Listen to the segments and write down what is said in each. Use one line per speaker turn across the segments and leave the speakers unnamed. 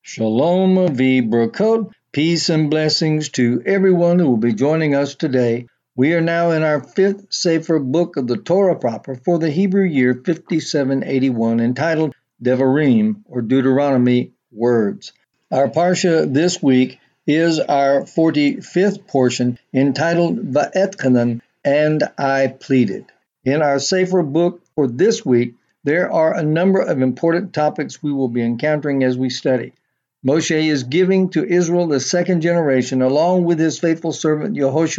Shalom v'brakot, peace and blessings to everyone who will be joining us today. We are now in our fifth Sefer book of the Torah proper for the Hebrew year 5781, entitled Devarim, or Deuteronomy, Words. Our parsha this week is our 45th portion, entitled Va'etchanan, and I pleaded. In our Sefer book for this week, there are a number of important topics we will be encountering as we study. Moshe is giving to Israel, the second generation, along with his faithful servant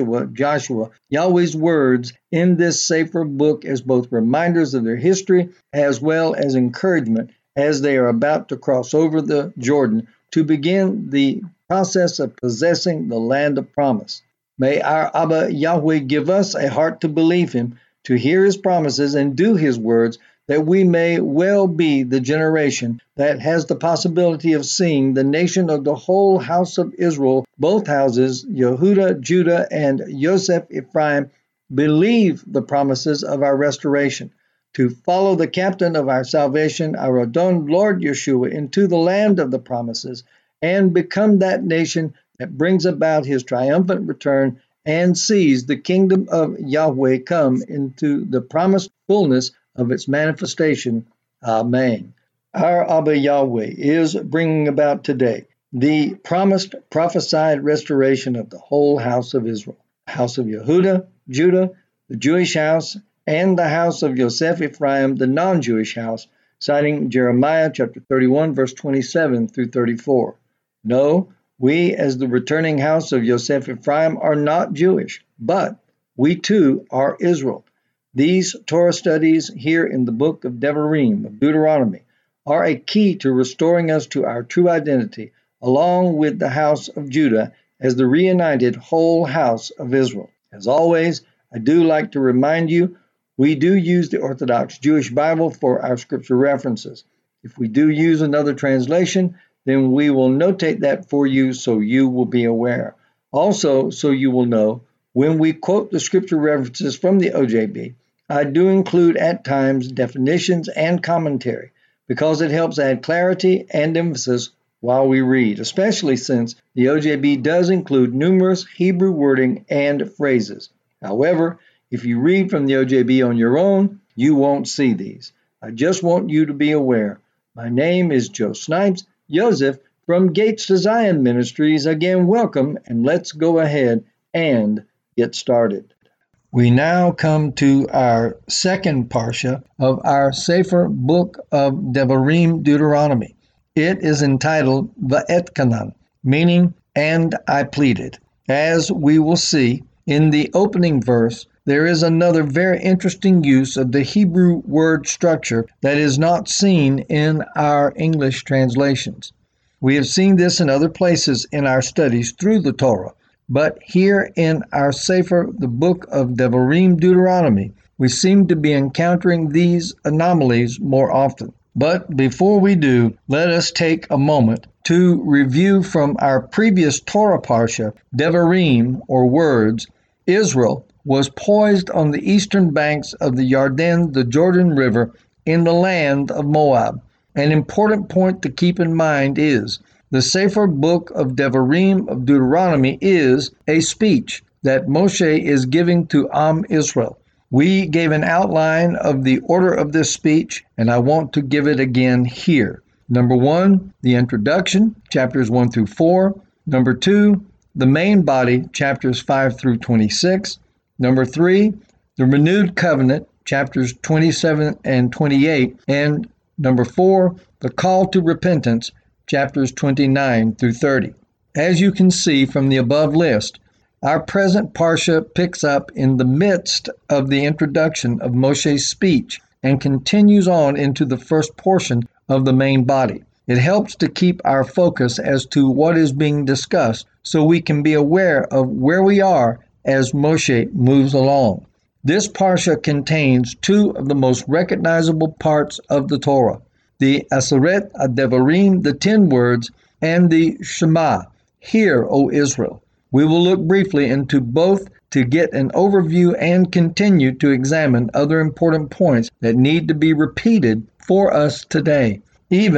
Joshua, Yahweh's words in this Sefer book as both reminders of their history as well as encouragement as they are about to cross over the Jordan to begin the process of possessing the land of promise. May our Abba Yahweh give us a heart to believe him, to hear his promises and do his words, that we may well be the generation that has the possibility of seeing the nation of the whole house of Israel, both houses, Yehuda, Judah, and Yosef, Ephraim, believe the promises of our restoration, to follow the captain of our salvation, our Adon, Lord Yeshua, into the land of the promises, and become that nation that brings about his triumphant return and sees the kingdom of Yahweh come into the promised fullness of its manifestation. Amen. Our Abba Yahweh is bringing about today the promised, prophesied restoration of the whole house of Israel, house of Yehuda, Judah, the Jewish house, and the house of Yosef Ephraim, the non-Jewish house, citing Jeremiah chapter 31, verse 27 through 34. No, we as the returning house of Yosef Ephraim are not Jewish, but we too are Israel. These Torah studies here in the book of Devarim, of Deuteronomy, are a key to restoring us to our true identity, along with the house of Judah as the reunited whole house of Israel. As always, I do like to remind you, we do use the Orthodox Jewish Bible for our scripture references. If we do use another translation, then we will notate that for you so you will be aware. Also, so you will know, when we quote the scripture references from the OJB, I do include at times definitions and commentary because it helps add clarity and emphasis while we read, especially since the OJB does include numerous Hebrew wording and phrases. However, if you read from the OJB on your own, you won't see these. I just want you to be aware. My name is Joe Snipes, Joseph from Gates to Zion Ministries. Again, welcome, and let's go ahead and get started. We now come to our second parsha of our Sefer book of Devarim, Deuteronomy. It is entitled Va'etchanan, meaning, and I pleaded. As we will see, in the opening verse, there is another very interesting use of the Hebrew word structure that is not seen in our English translations. We have seen this in other places in our studies through the Torah, but here in our Sefer, the book of Devarim, Deuteronomy, we seem to be encountering these anomalies more often. But before we do, let us take a moment to review from our previous Torah parsha, Devarim, or words. Israel was poised on the eastern banks of the Yarden, the Jordan River, in the land of Moab. An important point to keep in mind is the Sefer book of Devarim of Deuteronomy is a speech that Moshe is giving to Am Israel. We gave an outline of the order of this speech, and I want to give it again here. Number 1, the introduction, chapters 1 through 4. Number 2, the main body, chapters 5 through 26. Number 3, the renewed covenant, chapters 27 and 28. And number 4, the call to repentance, chapters 29 through 30. As you can see from the above list, our present parsha picks up in the midst of the introduction of Moshe's speech and continues on into the first portion of the main body. It helps to keep our focus as to what is being discussed so we can be aware of where we are as Moshe moves along. This parsha contains two of the most recognizable parts of the Torah, the Aseret HaDevarim, the 10 words, and the Shema, Hear, O Israel. We will look briefly into both to get an overview and continue to examine other important points that need to be repeated for us today, even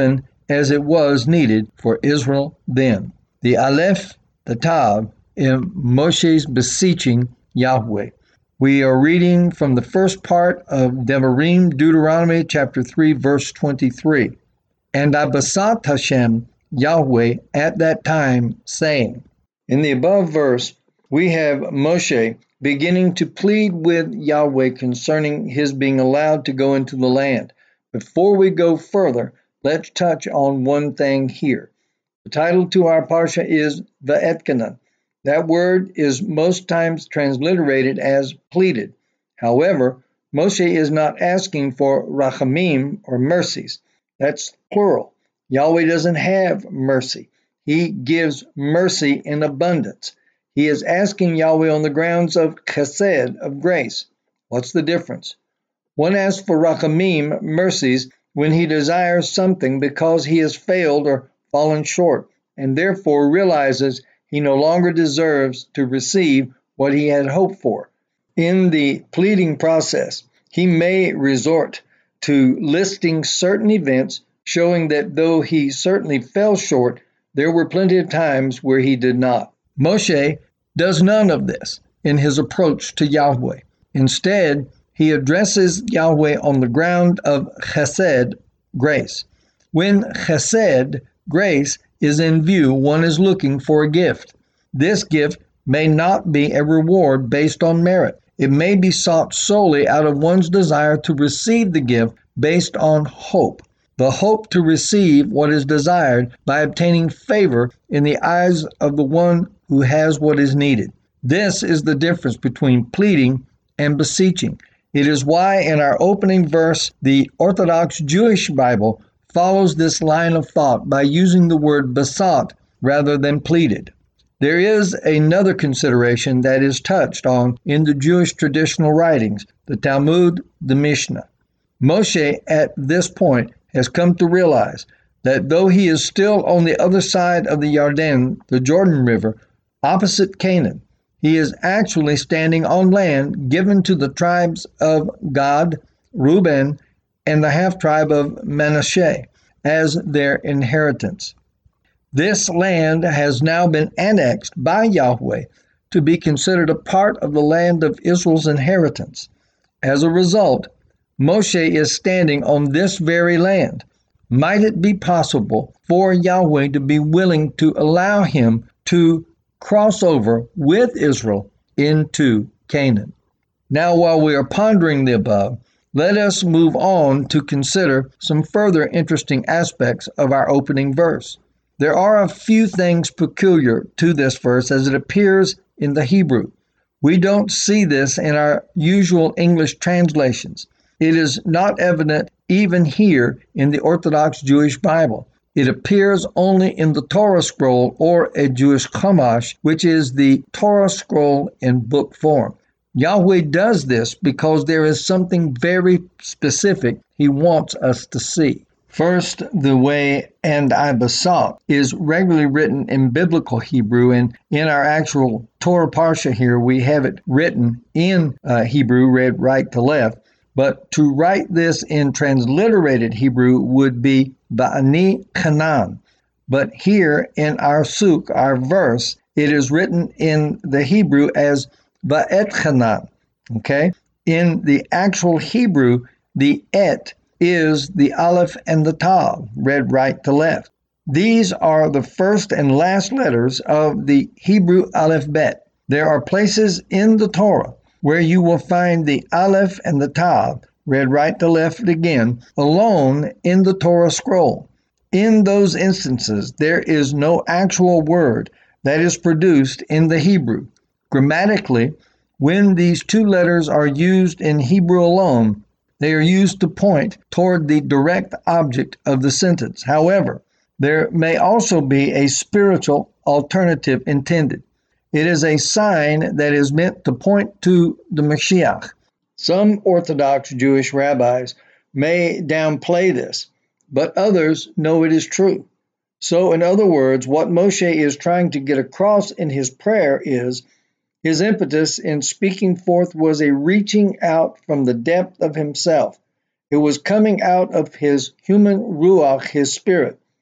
as it was needed for Israel then. The Aleph, the Tav, in Moshe's beseeching Yahweh. We are reading from the first part of Devarim, Deuteronomy chapter 3, verse 23. And I besought Hashem, Yahweh, at that time, saying. In the above verse, we have Moshe beginning to plead with Yahweh concerning his being allowed to go into the land. Before we go further, let's touch on one thing here. The title to our parsha is Va'etkanan. That word is most times transliterated as pleaded. However, Moshe is not asking for rachamim or mercies. That's plural. Yahweh doesn't have mercy. He gives mercy in abundance. He is asking Yahweh on the grounds of chesed, of grace. What's the difference? One asks for rachamim, mercies, when he desires something because he has failed or fallen short, and therefore realizes he no longer deserves to receive what he had hoped for. In the pleading process, he may resort to listing certain events, showing that though he certainly fell short, there were plenty of times where he did not. Moshe does none of this in his approach to Yahweh. Instead, he addresses Yahweh on the ground of chesed, grace. When chesed, grace, is in view, one is looking for a gift. This gift may not be a reward based on merit. It may be sought solely out of one's desire to receive the gift based on hope. The hope to receive what is desired by obtaining favor in the eyes of the one who has what is needed. This is the difference between pleading and beseeching. It is why in our opening verse, the Orthodox Jewish Bible follows this line of thought by using the word besought rather than pleaded. There is another consideration that is touched on in the Jewish traditional writings, the Talmud, the Mishnah. Moshe, at this point, has come to realize that though he is still on the other side of the Yarden, the Jordan River, opposite Canaan, he is actually standing on land given to the tribes of Gad, Reuben, and the half-tribe of Manasseh as their inheritance. This land has now been annexed by Yahweh to be considered a part of the land of Israel's inheritance. As a result, Moshe is standing on this very land. Might it be possible for Yahweh to be willing to allow him to cross over with Israel into Canaan? Now, while we are pondering the above, let us move on to consider some further interesting aspects of our opening verse. There are a few things peculiar to this verse as it appears in the Hebrew. We don't see this in our usual English translations. It is not evident even here in the Orthodox Jewish Bible. It appears only in the Torah scroll or a Jewish Chumash, which is the Torah scroll in book form. Yahweh does this because there is something very specific he wants us to see. First, the way "and I besought" is regularly written in biblical Hebrew, and in our actual Torah Parsha here, we have it written in Hebrew, read right to left. But to write this in transliterated Hebrew would be Va'ani Kanan. But here in our suk, our verse, it is written in the Hebrew as Va'etchanan. Okay? In the actual Hebrew, the et is the aleph and the tav, read right to left. These are the first and last letters of the Hebrew aleph-bet. There are places in the Torah where you will find the aleph and the tav, read right to left again, alone in the Torah scroll. In those instances, there is no actual word that is produced in the Hebrew. Grammatically, when these two letters are used in Hebrew alone, they are used to point toward the direct object of the sentence. However, there may also be a spiritual alternative intended. It is a sign that is meant to point to the Mashiach. Some Orthodox Jewish rabbis may downplay this, but others know it is true. So, in other words, what Moshe is trying to get across in his prayer is his impetus in speaking forth was a reaching out from the depth of himself. It was coming out of his human ruach, his spirit.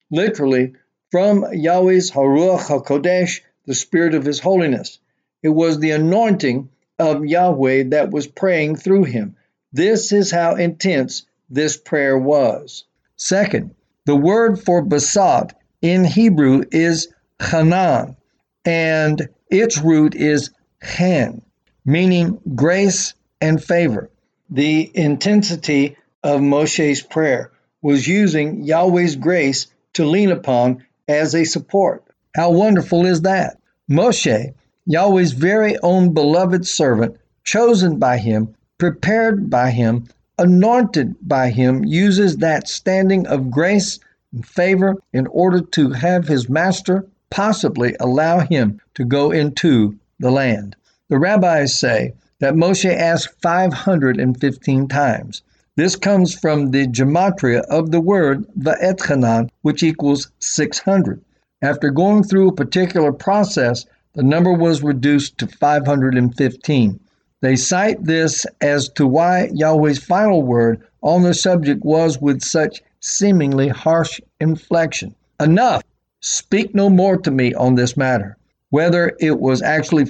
literally from Yahweh's Haruach HaKodesh, the Spirit of His holiness. It was the anointing of Yahweh that was praying through him. This is how intense this prayer was. Second, the word for basat in Hebrew is chanan, and its root is chen, meaning grace and favor. The intensity of Moshe's prayer was using Yahweh's grace to lean upon as a support. How wonderful is that? Moshe, Yahweh's very own beloved servant, chosen by him, prepared by him, anointed by him, uses that standing of grace and favor in order to have his master possibly allow him to go into the land. The rabbis say that Moshe asked 515 times. This comes from the gematria of the word va'etchanan, which equals 600. After going through a particular process, the number was reduced to 515. They cite this as to why Yahweh's final word on the subject was with such seemingly harsh inflection. Enough! Speak no more to me on this matter. Whether it was actually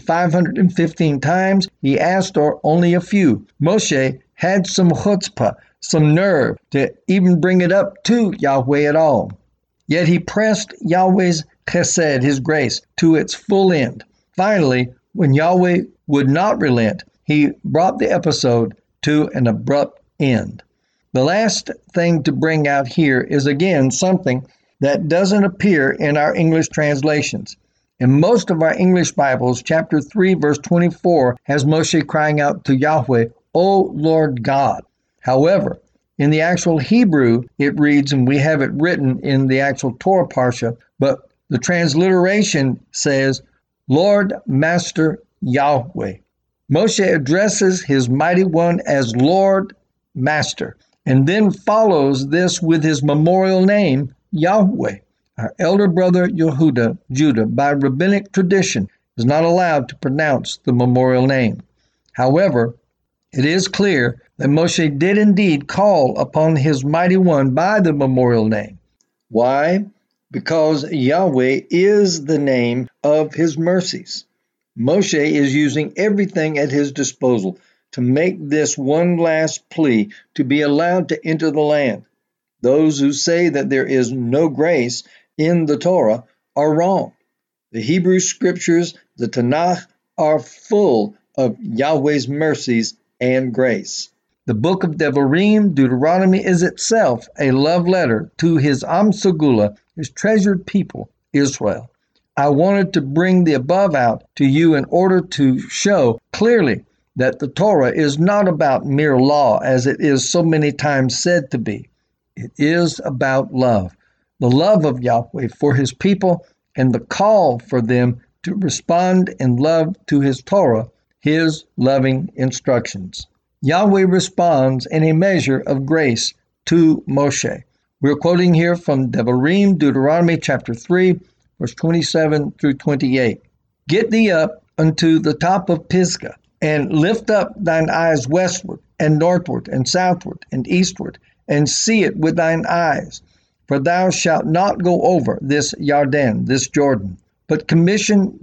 515 times he asked or only a few, Moshe had some chutzpah, some nerve to even bring it up to Yahweh at all. Yet he pressed Yahweh's chesed, his grace, to its full end. Finally, when Yahweh would not relent, he brought the episode to an abrupt end. The last thing to bring out here is again something that doesn't appear in our English translations. In most of our English Bibles, chapter 3, verse 24 has Moshe crying out to Yahweh, "O Lord God." However, in the actual Hebrew, it reads, and we have it written in the actual Torah Parsha, but the transliteration says, "Lord Master Yahweh." Moshe addresses his mighty one as Lord Master, and then follows this with his memorial name, Yahweh. Our elder brother Yehuda, Judah, by rabbinic tradition, is not allowed to pronounce the memorial name. However, it is clear that Moshe did indeed call upon his mighty one by the memorial name. Why? Because Yahweh is the name of his mercies. Moshe is using everything at his disposal to make this one last plea to be allowed to enter the land. Those who say that there is no grace in the Torah are wrong. The Hebrew scriptures, the Tanakh, are full of Yahweh's mercies and grace. The book of Devarim, Deuteronomy, is itself a love letter to his Am Segula, his treasured people, Israel. I wanted to bring the above out to you in order to show clearly that the Torah is not about mere law as it is so many times said to be. It is about love, the love of Yahweh for his people and the call for them to respond in love to his Torah, his loving instructions. Yahweh responds in a measure of grace to Moshe. We're quoting here from Devarim, Deuteronomy chapter 3, verse 27 through 28. "Get thee up unto the top of Pisgah, and lift up thine eyes westward, and northward, and southward, and eastward, and see it with thine eyes. For thou shalt not go over this Yarden, this Jordan, but commission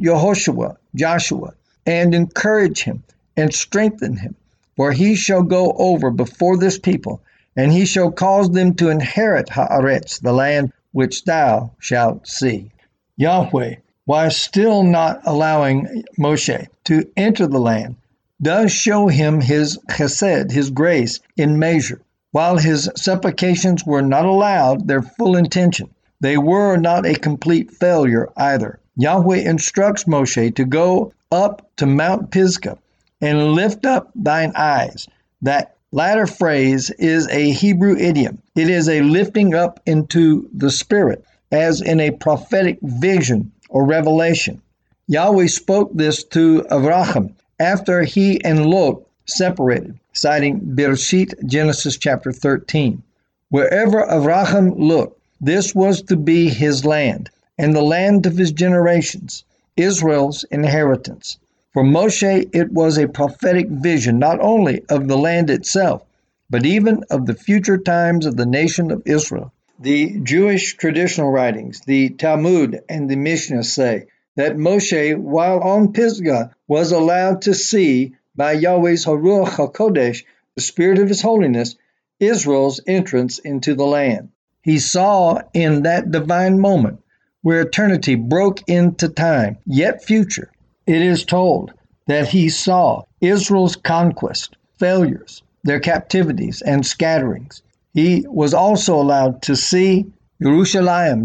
Joshua, and encourage him, and strengthen him. For he shall go over before this people, and he shall cause them to inherit Haaretz, the land which thou shalt see." Yahweh, while still not allowing Moshe to enter the land, does show him his chesed, his grace, in measure. While his supplications were not allowed their full intention, they were not a complete failure either. Yahweh instructs Moshe to go up to Mount Pisgah and lift up thine eyes. That latter phrase is a Hebrew idiom. It is a lifting up into the spirit, as in a prophetic vision or revelation. Yahweh spoke this to Avraham after he and Lot separated, citing Bereshit, Genesis chapter 13. Wherever Avraham looked, this was to be his land, and the land of his generations, Israel's inheritance. For Moshe, it was a prophetic vision not only of the land itself, but even of the future times of the nation of Israel. The Jewish traditional writings, the Talmud and the Mishnah say that Moshe, while on Pisgah, was allowed to see by Yahweh's Haruach HaKodesh, the Spirit of His holiness, Israel's entrance into the land. He saw in that divine moment where eternity broke into time, yet future. It is told that he saw Israel's conquest, failures, their captivities and scatterings. He was also allowed to see Jerusalem,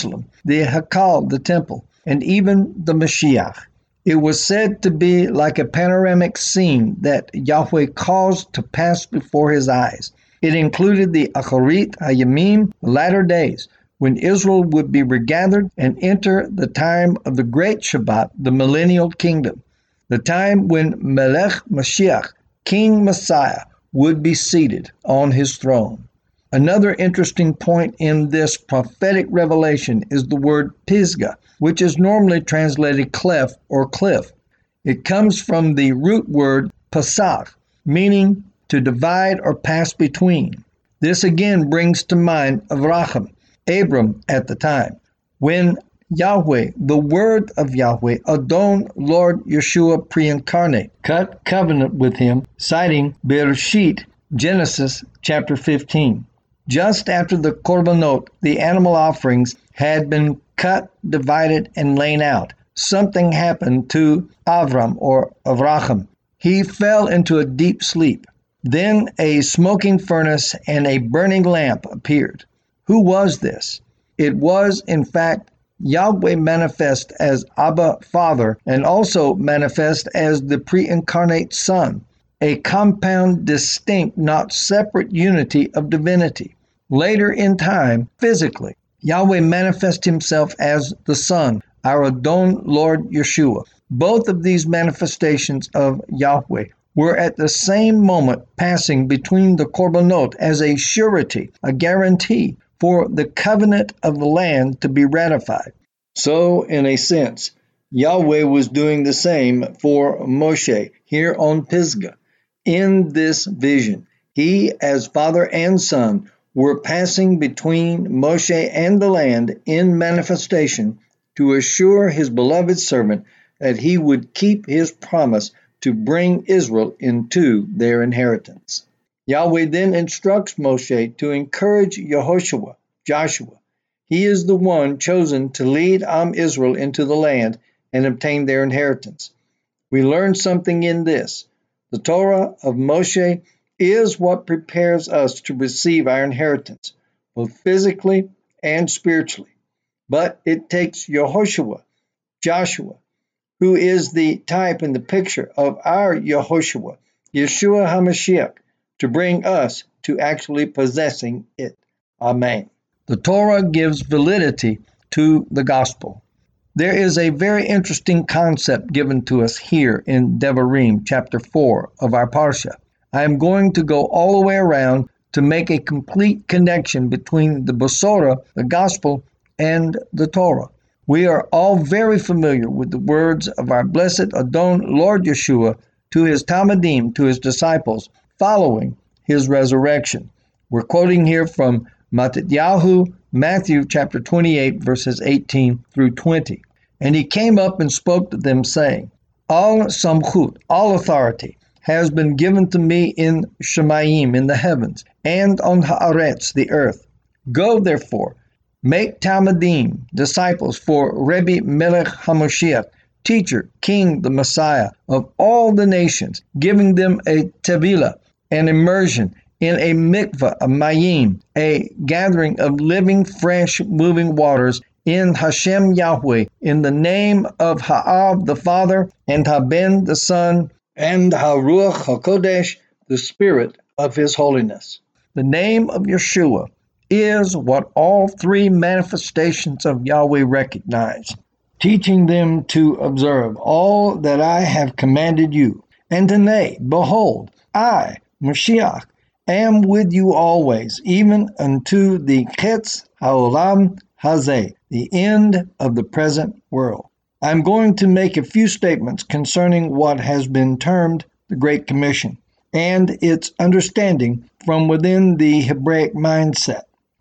the Hakal, the temple, and even the Mashiach. It was said to be like a panoramic scene that Yahweh caused to pass before his eyes. It included the Acharit HaYamim, the latter days, when Israel would be regathered and enter the time of the great Shabbat, the millennial kingdom, the time when Melech Mashiach, King Messiah, would be seated on his throne. Another interesting point in this prophetic revelation is the word Pisgah, which is normally translated cleft or cliff. It comes from the root word pasach, meaning to divide or pass between. This again brings to mind Avraham, Abram at the time, when Yahweh, the word of Yahweh, Adon, Lord Yeshua pre-incarnate, cut covenant with him, citing Bereshit, Genesis chapter 15. Just after the korbanot, the animal offerings, had been cut, divided, and laid out, something happened to Avram or Avraham. He fell into a deep sleep. Then a smoking furnace and a burning lamp appeared. Who was this? It was, in fact, Yahweh manifest as Abba Father and also manifest as the pre-incarnate Son, a compound, distinct, not separate unity of divinity. Later in time, physically, Yahweh manifests himself as the Son, our Adon, Lord Yeshua. Both of these manifestations of Yahweh were at the same moment passing between the korbanot as a surety, a guarantee for the covenant of the land to be ratified. So, in a sense, Yahweh was doing the same for Moshe here on Pisgah. In this vision, he, as father and son, were passing between Moshe and the land in manifestation to assure his beloved servant that he would keep his promise to bring Israel into their inheritance. Yahweh then instructs Moshe to encourage Yehoshua, Joshua. He is the one chosen to lead Israel into the land and obtain their inheritance. We learn something in this. The Torah of Moshe is what prepares us to receive our inheritance, both physically and spiritually. But it takes Yehoshua, Joshua, who is the type and the picture of our Yehoshua, Yeshua HaMashiach, to bring us to actually possessing it. Amen. The Torah gives validity to the gospel. There is a very interesting concept given to us here in Devarim, chapter 4 of our Parsha. I am going to go all the way around to make a complete connection between the Besorah, the gospel, and the Torah. We are all very familiar with the words of our blessed Adon, Lord Yeshua, to his Talmudim, to his disciples, following his resurrection. We're quoting here from Matityahu, Matthew chapter 28, verses 18 through 20. And he came up and spoke to them, saying, All samchut, all authority, has been given to me in Shemayim, in the heavens, and on Haaretz, the earth. Go, therefore, make Talmudim, disciples for Rebbe Melech HaMashiach, teacher, king, the Messiah, of all the nations, giving them a tevilah, an immersion, in a mikvah, a mayim, a gathering of living, fresh, moving waters, in Hashem Yahweh, in the name of Ha'av, the Father, and Haben, the Son, and HaRuach HaKodesh, the Spirit of His holiness. The name of Yeshua is what all three manifestations of Yahweh recognize, teaching them to observe all that I have commanded you. And today, behold, I, Mashiach, am with you always, even unto the Chetz HaOlam Hazeh, the end of the present world. I'm going to make a few statements concerning what has been termed the Great Commission and its understanding from within the Hebraic mindset.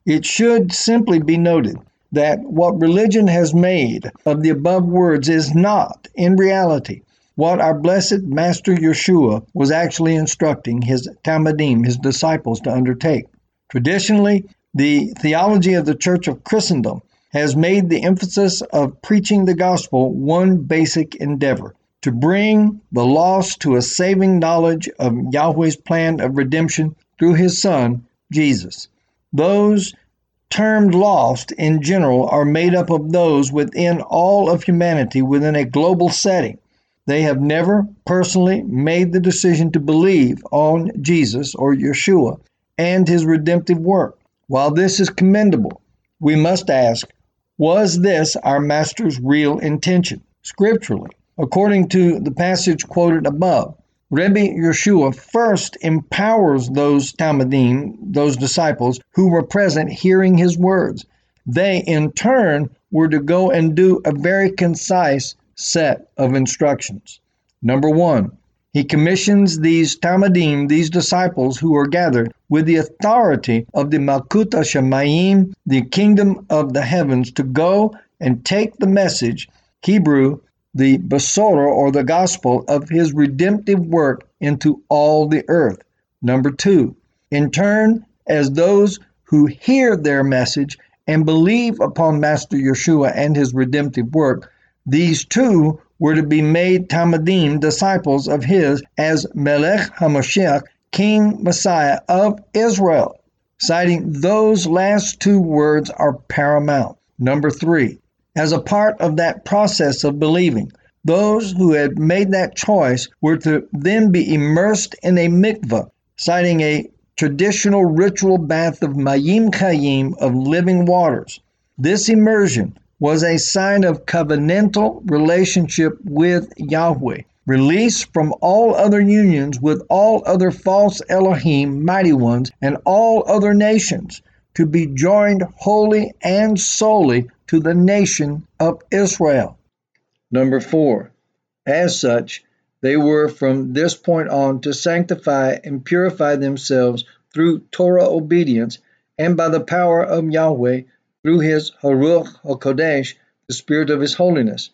It should simply be noted that what religion has made of the above words is not, in reality, what our blessed Master Yeshua was actually instructing his Talmidim, his disciples, to undertake. Traditionally, the theology of the Church of Christendom has made the emphasis of preaching the gospel one basic endeavor: to bring the lost to a saving knowledge of Yahweh's plan of redemption through his Son, Jesus. Those termed lost in general are made up of those within all of humanity within a global setting. They have never personally made the decision to believe on Jesus or Yeshua and his redemptive work. While this is commendable, we must ask, was this our Master's real intention? Scripturally, according to the passage quoted above, Rebbe Yeshua first empowers those Talmidim, those disciples, who were present hearing his words. They, in turn, were to go and do a very concise set of instructions. Number one, he commissions these Talmidim, these disciples who are gathered, with the authority of the Malkut HaShamayim, the kingdom of the heavens, to go and take the message, Hebrew, the Besorah, or the gospel of his redemptive work into all the earth. Number two, in turn, as those who hear their message and believe upon Master Yeshua and his redemptive work, these too were to be made Talmidim, disciples of his, as Melech HaMashiach, King Messiah of Israel. Citing those last two words are paramount. Number three, as a part of that process of believing, those who had made that choice were to then be immersed in a mikveh, citing a traditional ritual bath of Mayim Chayim, of living waters. This immersion was a sign of covenantal relationship with Yahweh, release from all other unions with all other false Elohim, mighty ones, and all other nations, to be joined wholly and solely to the nation of Israel. Number four, as such, they were from this point on to sanctify and purify themselves through Torah obedience and by the power of Yahweh through his Haruach HaKodesh, the Spirit of his holiness,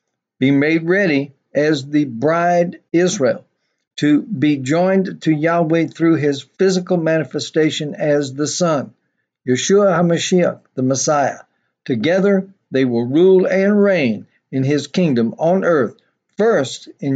be made ready as the bride Israel, to be joined to Yahweh through his physical manifestation as the Son, Yeshua HaMashiach, the Messiah. Together they will rule and reign in his kingdom on earth, first in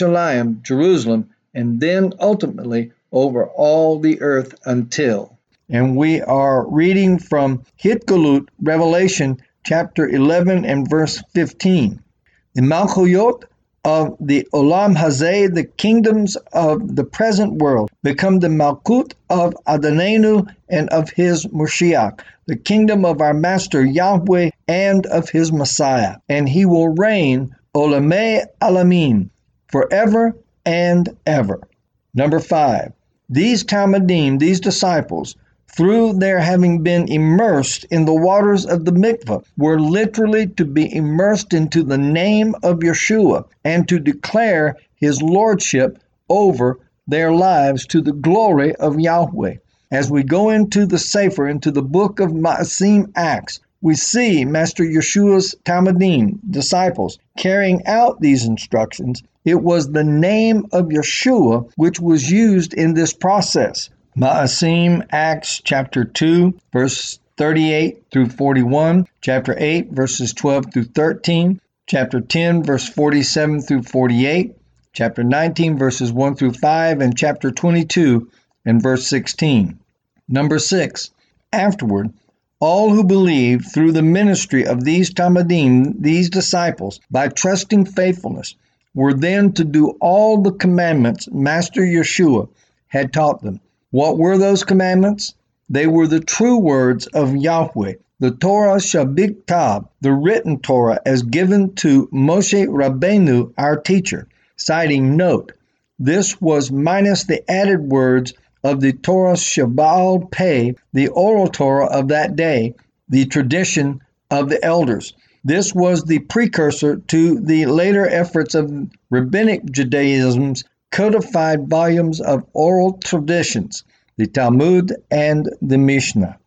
Jerusalem, and then ultimately over all the earth until. And we are reading from Hitgalut, Revelation chapter 11 and verse 15. The Malchuyot of the Olam Hazeh, the kingdoms of the present world, become the Malkut of Adonenu and of his Moshiach, the kingdom of our Master Yahweh and of his Messiah. And he will reign Olamei Alamim, forever and ever. Number five, these Talmidim, these disciples, through their having been immersed in the waters of the mikveh, were literally to be immersed into the name of Yeshua and to declare his lordship over their lives to the glory of Yahweh. As we go into the Sefer, into the book of Ma'asim Acts, we see Master Yeshua's Talmidim, disciples, carrying out these instructions. It was the name of Yeshua which was used in this process. Ma'asim Acts chapter 2, verse 38 through 41, chapter 8, verses 12 through 13, chapter 10, verse 47 through 48, chapter 19, verses 1 through 5, and chapter 22 and verse 16. Number 6, afterward, all who believed through the ministry of these Talmidim, these disciples, by trusting faithfulness, were then to do all the commandments Master Yeshua had taught them. What were those commandments? They were the true words of Yahweh, the Torah Shabiktab, the written Torah as given to Moshe Rabbeinu, our teacher. Citing note, this was minus the added words of the Torah Shebaal Peh, the oral Torah of that day, the tradition of the elders. This was the precursor to the later efforts of Rabbinic Judaism's codified volumes of oral traditions, the Talmud and the Mishnah.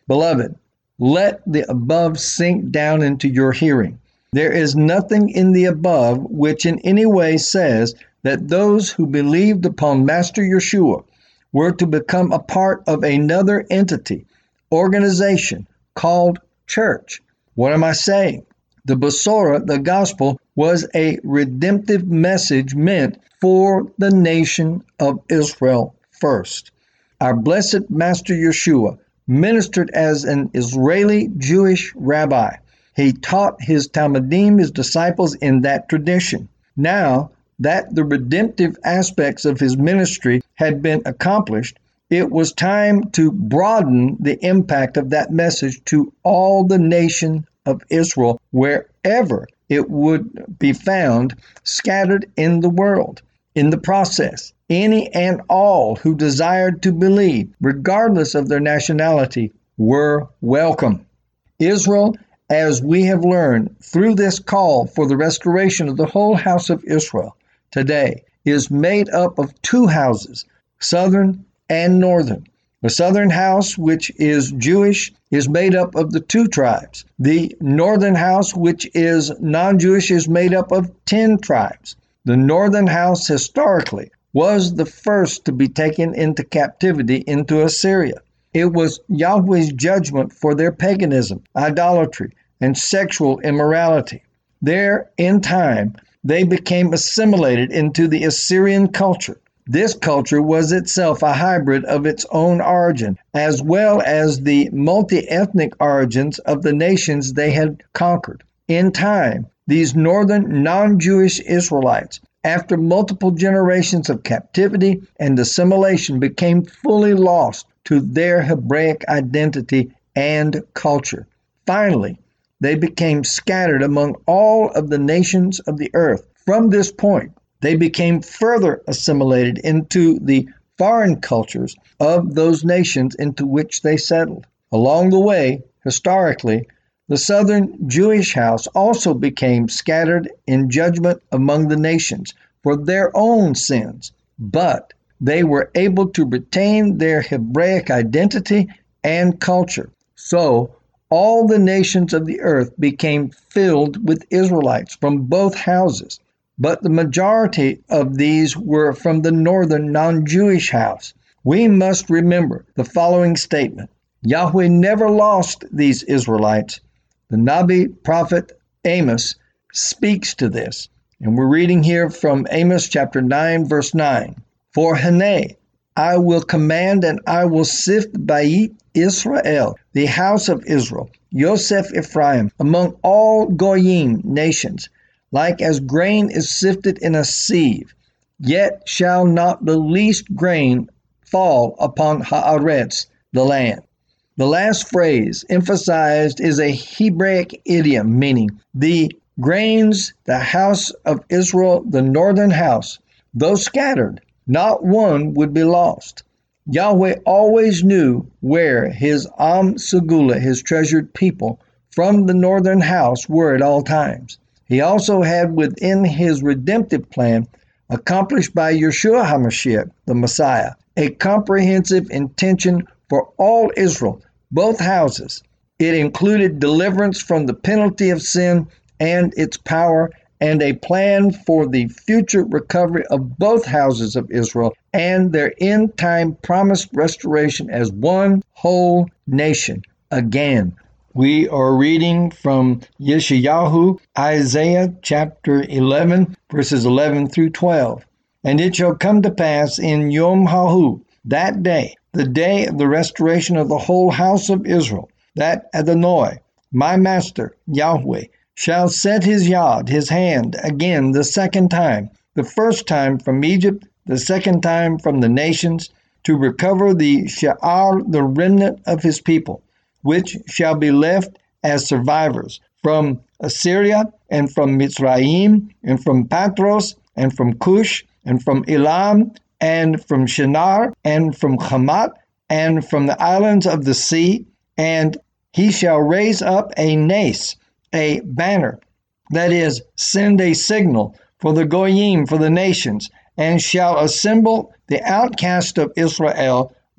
Beloved, let the above sink down into your hearing. There is nothing in the above which in any way says that those who believed upon Master Yeshua were to become a part of another entity, organization called church. What am I saying? The Besorah, the gospel, was a redemptive message meant for the nation of Israel first. Our blessed Master Yeshua ministered as an Israeli Jewish rabbi. He taught his Talmudim, his disciples, in that tradition. Now that the redemptive aspects of his ministry had been accomplished, it was time to broaden the impact of that message to all the nation of Israel, wherever it would be found scattered in the world. In the process, any and all who desired to believe, regardless of their nationality, were welcome. Israel, as we have learned through this call for the restoration of the whole house of Israel today, is made up of two houses, southern and northern. The southern house, which is Jewish, is made up of the two tribes. The northern house, which is non-Jewish, is made up of 10 tribes. The northern house historically was the first to be taken into captivity into Assyria. It was Yahweh's judgment for their paganism, idolatry, and sexual immorality. There, in time, they became assimilated into the Assyrian culture. This culture was itself a hybrid of its own origin, as well as the multi-ethnic origins of the nations they had conquered. In time, these northern non-Jewish Israelites, after multiple generations of captivity and assimilation, became fully lost to their Hebraic identity and culture. Finally, they became scattered among all of the nations of the earth. From this point, they became further assimilated into the foreign cultures of those nations into which they settled. Along the way, historically, the southern Jewish house also became scattered in judgment among the nations for their own sins, but they were able to retain their Hebraic identity and culture. So, all the nations of the earth became filled with Israelites from both houses. But the majority of these were from the northern non-Jewish house. We must remember the following statement. Yahweh never lost these Israelites. The Nabi prophet Amos speaks to this. And we're reading here from Amos chapter 9, verse 9. For Hane, I will command and I will sift Bait Israel, the house of Israel, Yosef Ephraim, among all Goyim nations, like as grain is sifted in a sieve, yet shall not the least grain fall upon Haaretz, the land. The last phrase emphasized is a Hebraic idiom meaning the grains, the house of Israel, the northern house, though scattered, not one would be lost. Yahweh always knew where his Am Segula, his treasured people, from the northern house were at all times. He also had within his redemptive plan, accomplished by Yeshua HaMashiach, the Messiah, a comprehensive intention for all Israel, both houses. It included deliverance from the penalty of sin and its power, and a plan for the future recovery of both houses of Israel and their end-time promised restoration as one whole nation again. We are reading from Yeshayahu, Isaiah chapter 11, verses 11 through 12. And it shall come to pass in Yom Hahu, that day, the day of the restoration of the whole house of Israel, that Adonai, my master, Yahweh, shall set his yod, his hand, again the second time, the first time from Egypt, the second time from the nations, to recover the Sha'ar, the remnant of his people, which shall be left as survivors from Assyria, and from Mitzrayim, and from Patros, and from Cush, and from Elam, and from Shinar, and from Hamat, and from the islands of the sea. And he shall raise up a nace, a banner, that is, send a signal for the Goyim, for the nations, and shall assemble the outcast of Israel,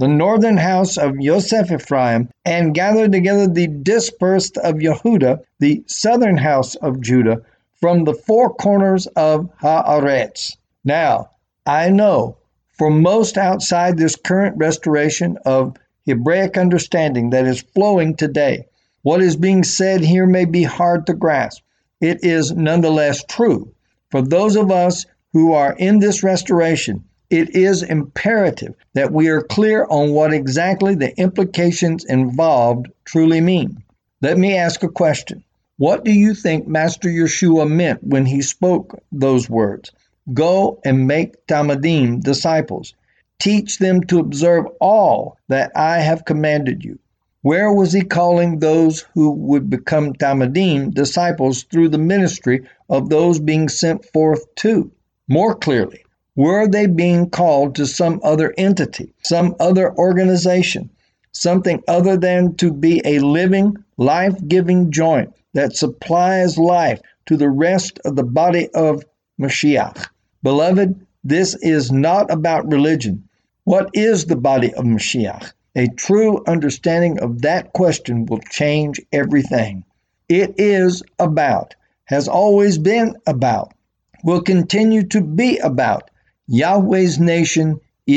the northern house of Joseph Ephraim, and gather together the dispersed of Yehuda, the southern house of Judah, from the four corners of Haaretz. Now, I know for most outside this current restoration of Hebraic understanding that is flowing today, what is being said here may be hard to grasp. It is nonetheless true. For those of us who are in this restoration, it is imperative that we are clear on what exactly the implications involved truly mean. Let me ask a question. What do you think Master Yeshua meant when he spoke those words? Go and make Talmidim, disciples. Teach them to observe all that I have commanded you. Where was he calling those who would become Talmidim, disciples, through the ministry of those being sent forth to? More clearly, were they being called to some other entity, some other organization, something other than to be a living, life-giving joint that supplies life to the rest of the body of Mashiach? Beloved, this is not about religion. What is the body of Mashiach? A true understanding of that question will change everything. It is about, has always been about, will continue to be about Yahweh's nation,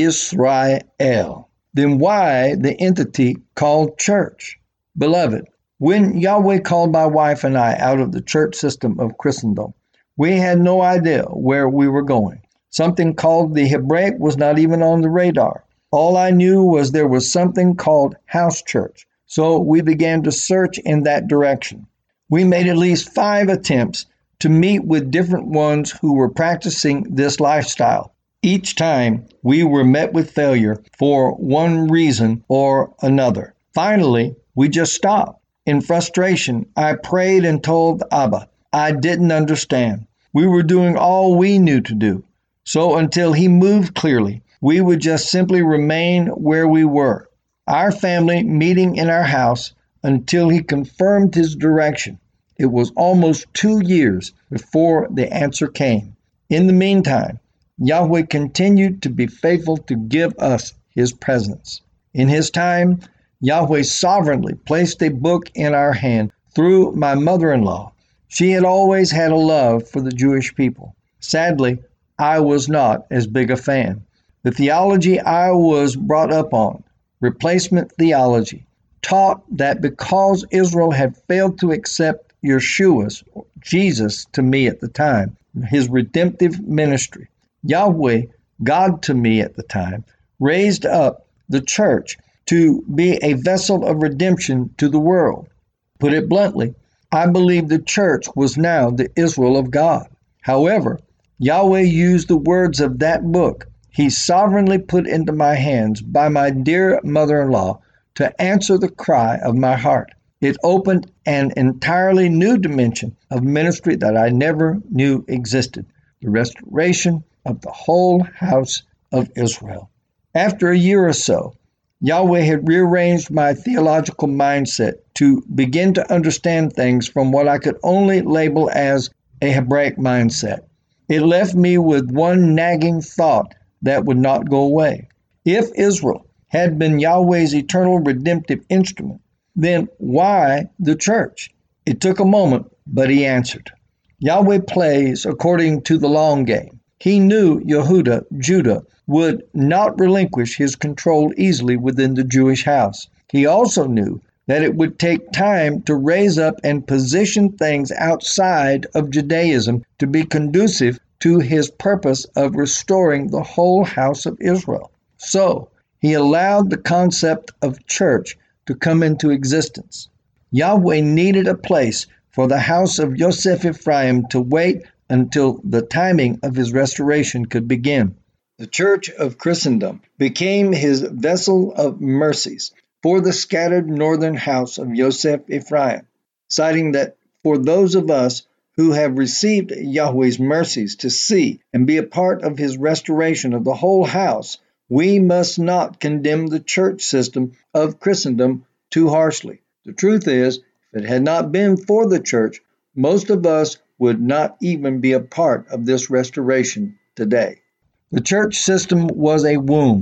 Israel. Then why the entity called church? Beloved, when Yahweh called my wife and I out of the church system of Christendom, we had no idea where we were going. Something called the Hebraic was not even on the radar. All I knew was there was something called house church, so we began to search in that direction. We made at least 5 attempts to meet with different ones who were practicing this lifestyle. Each time, we were met with failure for one reason or another. Finally, we just stopped. In frustration, I prayed and told Abba I didn't understand. We were doing all we knew to do. So until he moved clearly, we would just simply remain where we were, our family meeting in our house until he confirmed his direction. It was almost 2 years before the answer came. In the meantime, Yahweh continued to be faithful to give us his presence. In his time, Yahweh sovereignly placed a book in our hand through my mother-in-law. She had always had a love for the Jewish people. Sadly, I was not as big a fan. The theology I was brought up on, replacement theology, taught that because Israel had failed to accept Yeshua's, Jesus to me at the time, his redemptive ministry, Yahweh, God to me at the time, raised up the church to be a vessel of redemption to the world. Put it bluntly, I believe the church was now the Israel of God. However, Yahweh used the words of that book he sovereignly put into my hands by my dear mother-in-law to answer the cry of my heart. It opened an entirely new dimension of ministry that I never knew existed, the restoration of the whole house of Israel. After a year or so, Yahweh had rearranged my theological mindset to begin to understand things from what I could only label as a Hebraic mindset. It left me with one nagging thought that would not go away. If Israel had been Yahweh's eternal redemptive instrument, then why the church? It took a moment, but he answered. Yahweh plays according to the long game. He knew Yehuda, Judah, would not relinquish his control easily within the Jewish house. He also knew that it would take time to raise up and position things outside of Judaism to be conducive to his purpose of restoring the whole house of Israel. So, he allowed the concept of church to come into existence. Yahweh needed a place for the house of Yosef Ephraim to wait until the timing of his restoration could begin. The Church of Christendom became his vessel of mercies for the scattered northern house of Yosef Ephraim, citing that for those of us who have received Yahweh's mercies to see and be a part of his restoration of the whole house, we must not condemn the church system of Christendom too harshly. The truth is, if it had not been for the church, most of us would not even be a part of this restoration today. The church system was a womb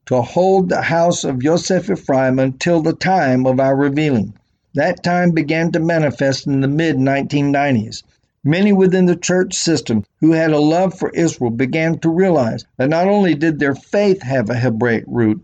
to hold the house of Yosef Ephraim until the time of our revealing. That time began to manifest in the mid-1990s. Many within the church system who had a love for Israel began to realize that not only did their faith have a Hebraic root,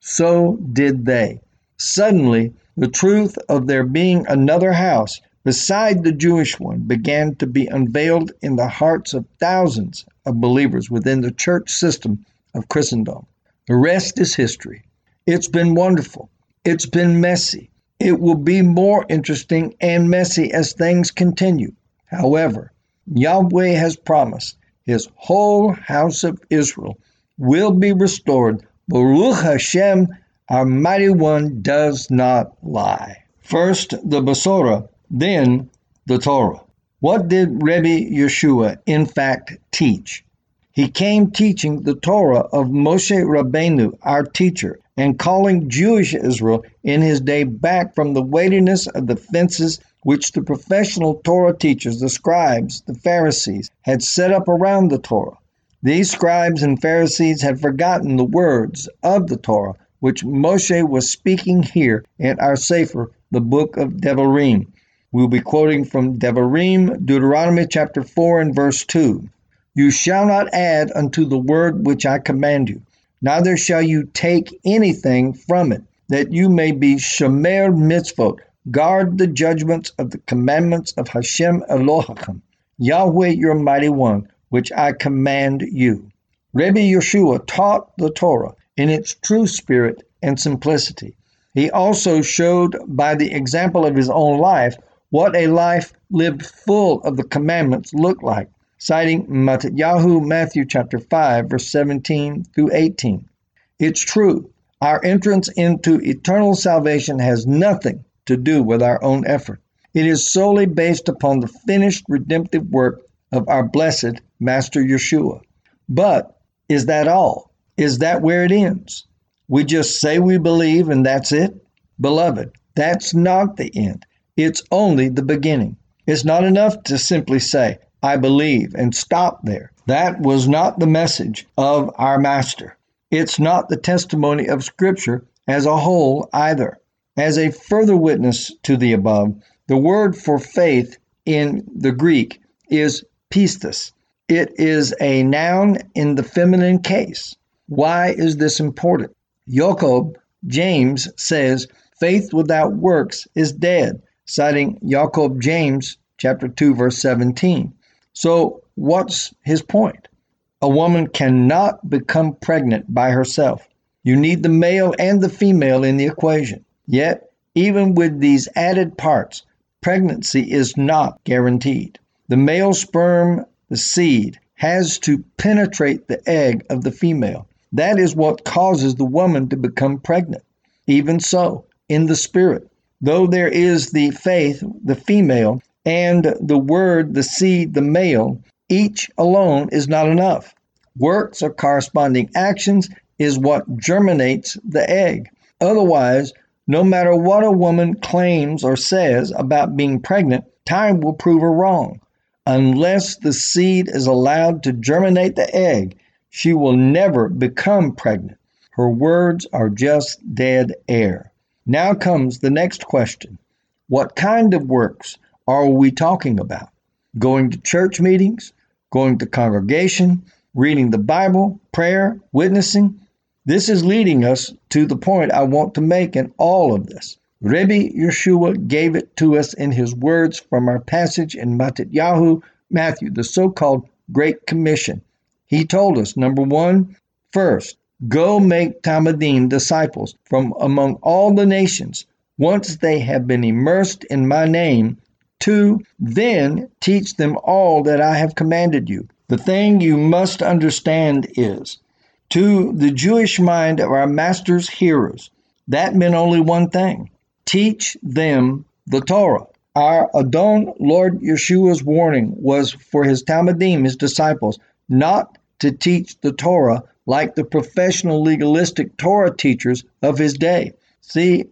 so did they. Suddenly, the truth of there being another house beside the Jewish one began to be unveiled in the hearts of thousands of believers within the church system of Christendom. The rest is history. It's been wonderful. It's been messy. It will be more interesting and messy as things continue. However, Yahweh has promised his whole house of Israel will be restored. Baruch Hashem, our mighty one does not lie. First the Besorah, then the Torah. What did Rebbe Yeshua in fact teach? He came teaching the Torah of Moshe Rabbeinu, our teacher, and calling Jewish Israel in his day back from the weightiness of the fences which the professional Torah teachers, the scribes, the Pharisees, had set up around the Torah. These scribes and Pharisees had forgotten the words of the Torah, which Moshe was speaking here in our Sefer, the book of Devarim. We'll be quoting from Devarim, Deuteronomy chapter 4 and verse 2. You shall not add unto the word which I command you, neither shall you take anything from it, that you may be shomer mitzvot, guard the judgments of the commandments of Hashem Elohim, Yahweh your mighty one, which I command you. Rebbe Yeshua taught the Torah in its true spirit and simplicity. He also showed by the example of his own life what a life lived full of the commandments looked like, citing Matthew, Matthew chapter 5, verse 17 through 18. It's true, our entrance into eternal salvation has nothing to do with our own effort. It is solely based upon the finished redemptive work of our blessed Master Yeshua. But is that all? Is that where it ends? We just say we believe and that's it? Beloved, that's not the end. It's only the beginning. It's not enough to simply say, I believe, and stop there. That was not the message of our Master. It's not the testimony of Scripture as a whole either. As a further witness to the above, the word for faith in the Greek is pistis. It is a noun in the feminine case. Why is this important? Jacob, James says, faith without works is dead, citing Jacob, James, chapter 2, verse 17. So what's his point? A woman cannot become pregnant by herself. You need the male and the female in the equation. Yet, even with these added parts, pregnancy is not guaranteed. The male sperm, the seed, has to penetrate the egg of the female. That is what causes the woman to become pregnant. Even so, in the spirit, though there is the faith, the female, and the word, the seed, the male, each alone is not enough. Works or corresponding actions is what germinates the egg. Otherwise, no matter what a woman claims or says about being pregnant, time will prove her wrong. Unless the seed is allowed to germinate the egg, she will never become pregnant. Her words are just dead air. Now comes the next question. What kind of works are we talking about? Going to church meetings, going to congregation, reading the Bible, prayer, witnessing? This is leading us to the point I want to make in all of this. Rebbe Yeshua gave it to us in his words from our passage in Matthew, the so-called Great Commission. He told us, number one, first, go make Talmudim disciples from among all the nations, once they have been immersed in my name. Two, then teach them all that I have commanded you. The thing you must understand is, to the Jewish mind of our master's hearers, that meant only one thing. Teach them the Torah. Our Adon, Lord Yeshua's warning was for his Talmudim, his disciples, not to teach the Torah like the professional legalistic Torah teachers of his day. See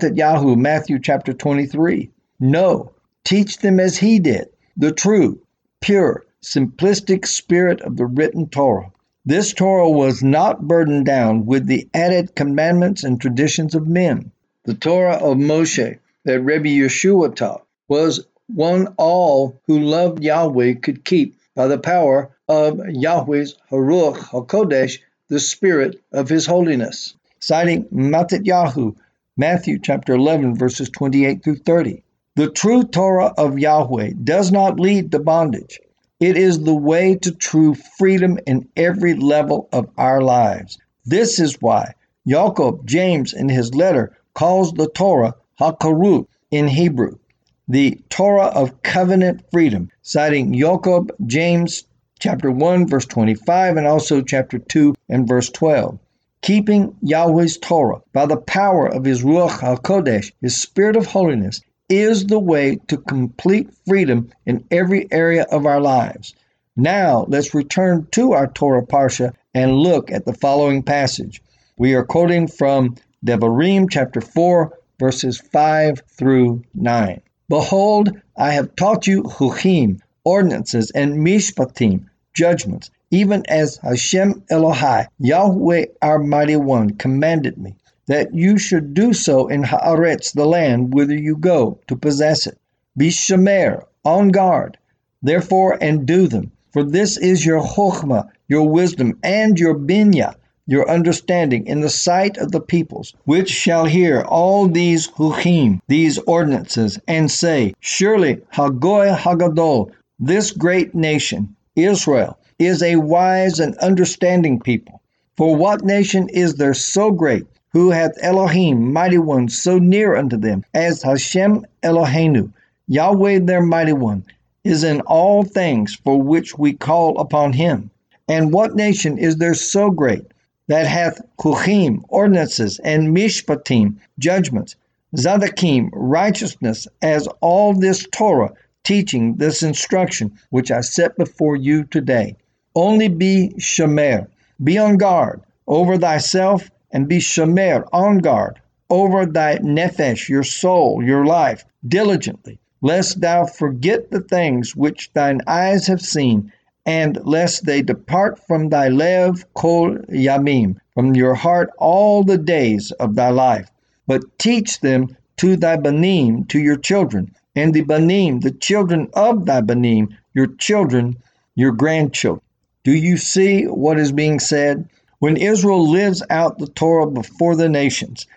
Matthew chapter 23. No, teach them as he did, the true, pure, simplistic spirit of the written Torah. This Torah was not burdened down with the added commandments and traditions of men. The Torah of Moshe that Rebbe Yeshua taught was one all who loved Yahweh could keep by the power of Yahweh's Haruach HaKodesh, the Spirit of His holiness. Citing Matityahu, Matthew chapter 11, verses 28 through 30. The true Torah of Yahweh does not lead to bondage. It is the way to true freedom in every level of our lives. This is why Jacob, James, in his letter, calls the Torah HaKarut in Hebrew, the Torah of covenant freedom, citing Jacob, James, chapter 1, verse 25, and also chapter 2 and verse 12. Keeping Yahweh's Torah by the power of His Ruach HaKodesh, His Spirit of holiness, is the way to complete freedom in every area of our lives. Now, let's return to our Torah Parsha and look at the following passage. We are quoting from Devarim chapter 4, verses 5 through 9. Behold, I have taught you chukim, ordinances, and mishpatim, judgments, even as Hashem Elohai, Yahweh our mighty one, commanded me, that you should do so in Haaretz, the land whither you go to possess it. Be shemer, on guard, therefore, and do them. For this is your chokhmah, your wisdom, and your binyah, your understanding in the sight of the peoples, which shall hear all these chukim, these ordinances, and say, surely Hagoy Hagadol, this great nation, Israel, is a wise and understanding people. For what nation is there so great, who hath Elohim, mighty one, so near unto them, as Hashem Eloheinu, Yahweh their mighty one, is in all things for which we call upon Him? And what nation is there so great, that hath chukim, ordinances, and mishpatim, judgments, zadakim, righteousness, as all this Torah, teaching, this instruction, which I set before you today? Only be shemer, be on guard over thyself, and be shemer, on guard over thy nefesh, your soul, your life, diligently, lest thou forget the things which thine eyes have seen, and lest they depart from thy lev kol yamim, from your heart all the days of thy life. But teach them to thy banim, to your children, and the banim, the children of thy banim, your children, your grandchildren. Do you see what is being said? When Israel lives out the Torah before the nations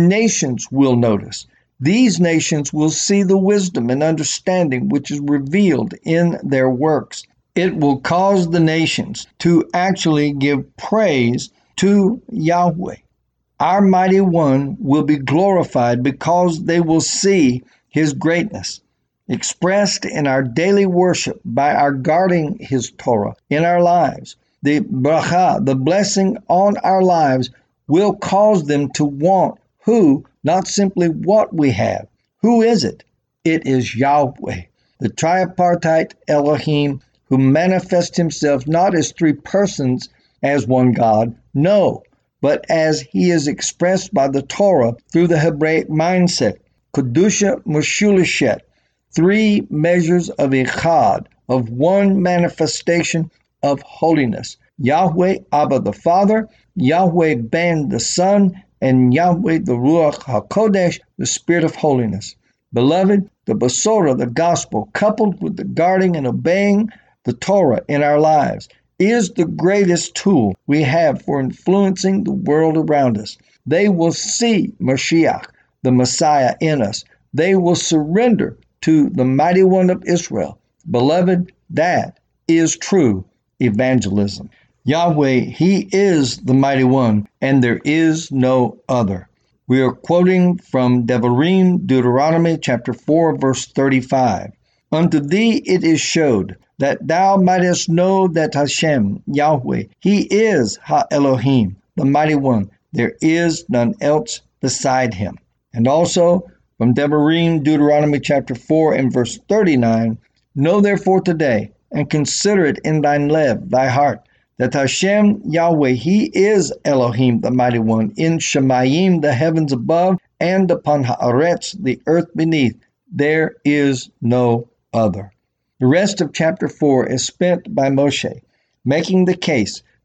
will notice. These nations will see the wisdom and understanding which is revealed in their works. It will cause the nations to actually give praise to Yahweh. Our mighty one will be glorified because they will see His greatness expressed in our daily worship by our guarding His Torah in our lives. The bracha, the blessing on our lives, will cause them to want who, not simply what we have. Who is it? It is Yahweh, the tripartite Elohim, who manifests Himself not as three persons, as one God, no, but as He is expressed by the Torah through the Hebraic mindset, Kedusha Meshulashet, three measures of Echad, of one manifestation of holiness. Yahweh Abba the Father, Yahweh Ben the Son, and Yahweh the Ruach HaKodesh, the Spirit of holiness. Beloved, the Besorah, the gospel, coupled with the guarding and obeying the Torah in our lives, is the greatest tool we have for influencing the world around us. They will see Mashiach, the Messiah, in us. They will surrender to the mighty one of Israel. Beloved, that is true evangelism. Yahweh, He is the mighty one, and there is no other. We are quoting from Devarim, Deuteronomy chapter 4, verse 35. Unto thee it is showed, that thou mightest know that Hashem, Yahweh, He is Ha-Elohim, the mighty one. There is none else beside Him. And also from Devarim, Deuteronomy chapter 4 and verse 39, know therefore today, and consider it in thine lev, thy heart, that Hashem, Yahweh, He is Elohim, the mighty one, in Shemayim, the heavens above, and upon Haaretz, the earth beneath. There is no other. The rest of chapter 4 is spent by Moshe, making the case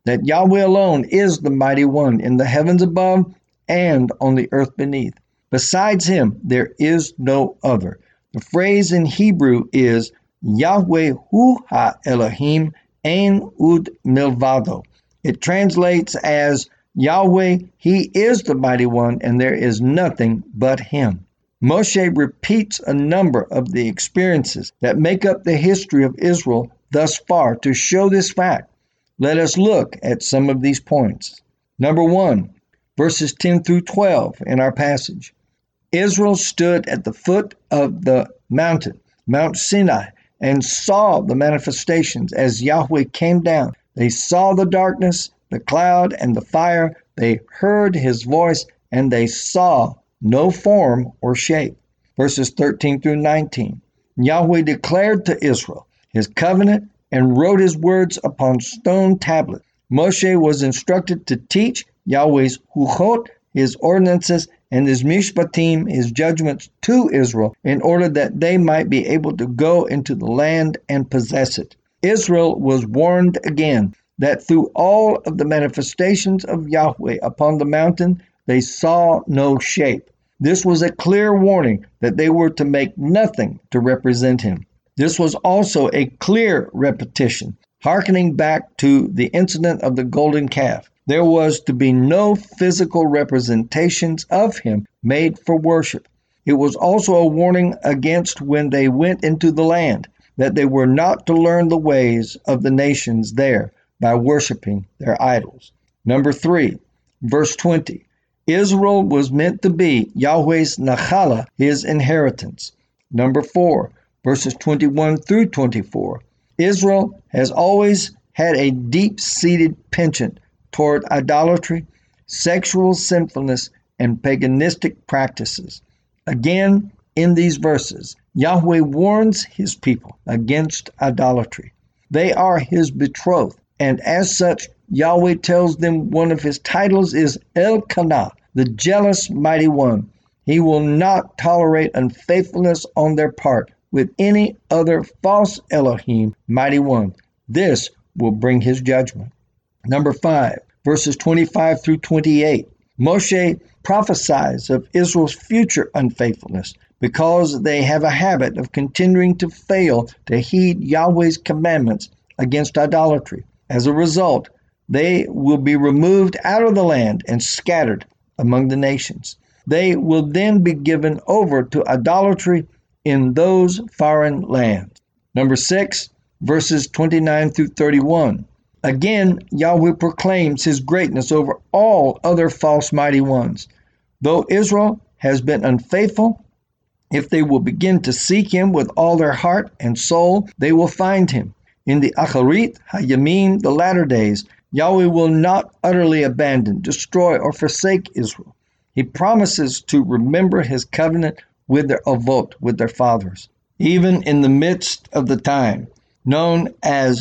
that Yahweh alone is the mighty one in the heavens above and on the earth beneath. Besides him, there is no other. The phrase in Hebrew is Yahweh hu ha-Elohim ein ud milvado. It translates as Yahweh, he is the mighty one, and there is nothing but him. Moshe repeats a number of the experiences that make up the history of Israel thus far to show this fact. Let us look at some of these points. Number 1, verses 10 through 12 in our passage. Israel stood at the foot of the mountain, Mount Sinai, and saw the manifestations as Yahweh came down. They saw the darkness, the cloud, and the fire. They heard his voice, and they saw no form or shape. Verses 13 through 19. Yahweh declared to Israel his covenant and wrote his words upon stone tablets. Moshe was instructed to teach Yahweh's huchot, his ordinances, and his mishpatim, his judgments, to Israel in order that they might be able to go into the land and possess it. Israel was warned again that through all of the manifestations of Yahweh upon the mountain, they saw no shape. This was a clear warning that they were to make nothing to represent him. This was also a clear repetition, hearkening back to the incident of the golden calf. There was to be no physical representations of him made for worship. It was also a warning against when they went into the land, that they were not to learn the ways of the nations there by worshiping their idols. Number 3, verse 20. Israel was meant to be Yahweh's Nachala, his inheritance. Number 4, verses 21 through 24. Israel has always had a deep-seated penchant toward idolatry, sexual sinfulness, and paganistic practices. Again, in these verses, Yahweh warns his people against idolatry. They are his betrothed, and as such, Yahweh tells them one of his titles is Elkanah, the jealous mighty one. He will not tolerate unfaithfulness on their part with any other false Elohim, mighty one. This will bring his judgment. Number 5, verses 25 through 28. Moshe prophesies of Israel's future unfaithfulness because they have a habit of continuing to fail to heed Yahweh's commandments against idolatry. As a result, they will be removed out of the land and scattered among the nations. They will then be given over to idolatry in those foreign lands. Number 6, verses 29 through 31. Again, Yahweh proclaims his greatness over all other false mighty ones. Though Israel has been unfaithful, if they will begin to seek him with all their heart and soul, they will find him. In the Acharit HaYamim, the latter days, Yahweh will not utterly abandon, destroy, or forsake Israel. He promises to remember his covenant with their avot, with their fathers. Even in the midst of the time known as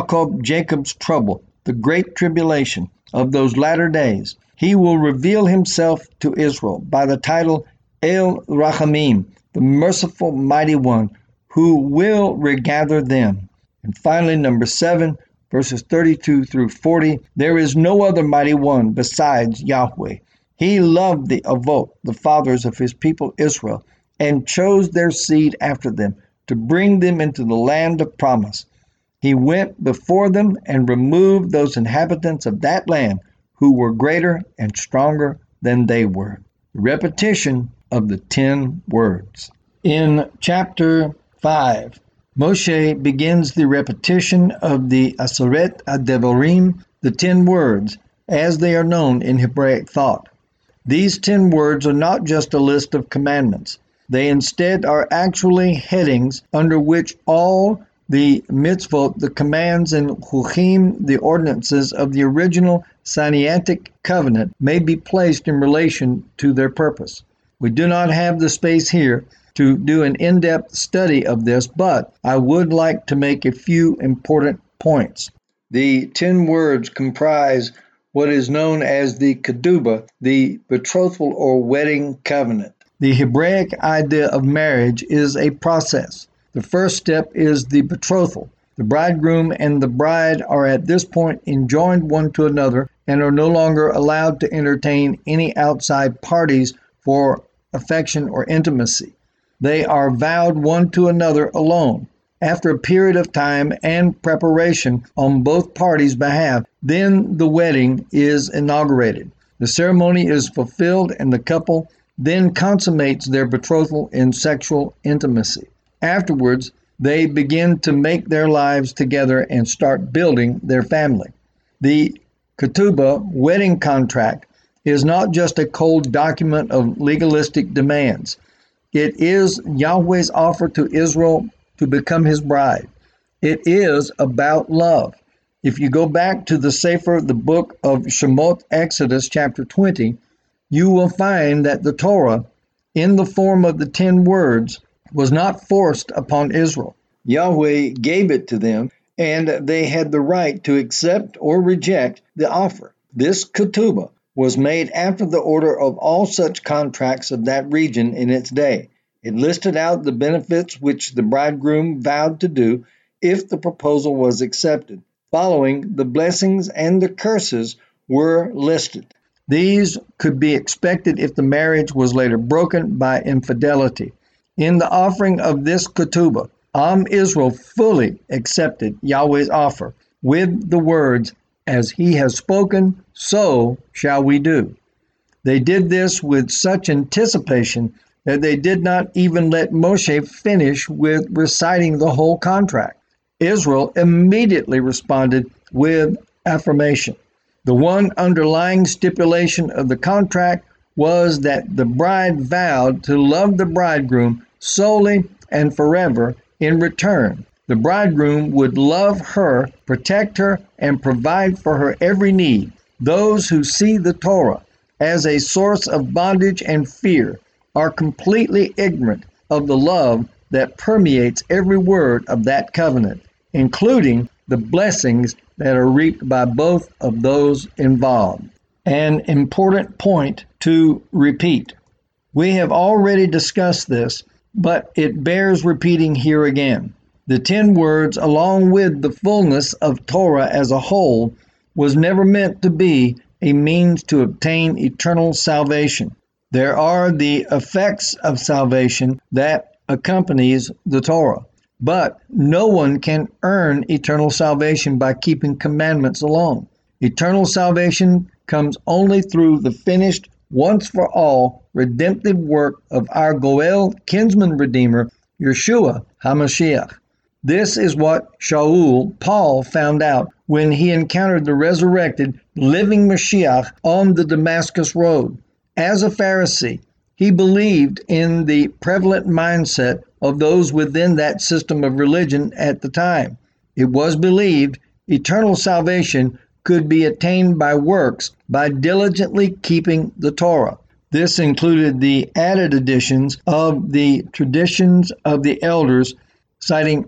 Jacob's trouble, the great tribulation of those latter days, he will reveal himself to Israel by the title El Rachamim, the merciful mighty one, who will regather them. And finally, number 7, verses 32 through 40, there is no other mighty one besides Yahweh. He loved the avot, the fathers of his people Israel, and chose their seed after them to bring them into the land of promise. He went before them and removed those inhabitants of that land who were greater and stronger than they were. The repetition of the 10 words. In chapter 5, Moshe begins the repetition of the Aseret HaDevarim, the 10 words, as they are known in Hebraic thought. These 10 words are not just a list of commandments. They instead are actually headings under which all the mitzvot, the commands and chukim, the ordinances of the original Sinaitic covenant, may be placed in relation to their purpose. We do not have the space here to do an in-depth study of this, but I would like to make a few important points. The 10 words comprise what is known as the kedubah, the betrothal or wedding covenant. The Hebraic idea of marriage is a process. The first step is the betrothal. The bridegroom and the bride are at this point enjoined one to another and are no longer allowed to entertain any outside parties for affection or intimacy. They are vowed one to another alone. After a period of time and preparation on both parties' behalf, then the wedding is inaugurated. The ceremony is fulfilled and the couple then consummates their betrothal in sexual intimacy. Afterwards, they begin to make their lives together and start building their family. The ketubah wedding contract is not just a cold document of legalistic demands. It is Yahweh's offer to Israel to become his bride. It is about love. If you go back to the Sefer, the book of Shemot, Exodus chapter 20, you will find that the Torah, in the form of the 10 words, was not forced upon Israel. Yahweh gave it to them, and they had the right to accept or reject the offer. This ketubah was made after the order of all such contracts of that region in its day. It listed out the benefits which the bridegroom vowed to do if the proposal was accepted. Following, the blessings and the curses were listed. These could be expected if the marriage was later broken by infidelity. In the offering of this ketubah, Israel fully accepted Yahweh's offer with the words, "As he has spoken, so shall we do." They did this with such anticipation that they did not even let Moshe finish with reciting the whole contract. Israel immediately responded with affirmation. The one underlying stipulation of the contract was that the bride vowed to love the bridegroom solely and forever in return. The bridegroom would love her, protect her, and provide for her every need. Those who see the Torah as a source of bondage and fear are completely ignorant of the love that permeates every word of that covenant, including the blessings that are reaped by both of those involved. An important point to repeat. We have already discussed this, but it bears repeating here again. The 10 words, along with the fullness of Torah as a whole, was never meant to be a means to obtain eternal salvation. There are the effects of salvation that accompanies the Torah, but no one can earn eternal salvation by keeping commandments alone. Eternal salvation comes only through the finished, once-for-all, redemptive work of our Goel, kinsman redeemer, Yeshua HaMashiach. This is what Shaul, Paul, found out when he encountered the resurrected, living Mashiach on the Damascus Road. As a Pharisee, he believed in the prevalent mindset of those within that system of religion at the time. It was believed eternal salvation could be attained by works by diligently keeping the Torah. This included the added additions of the traditions of the elders, citing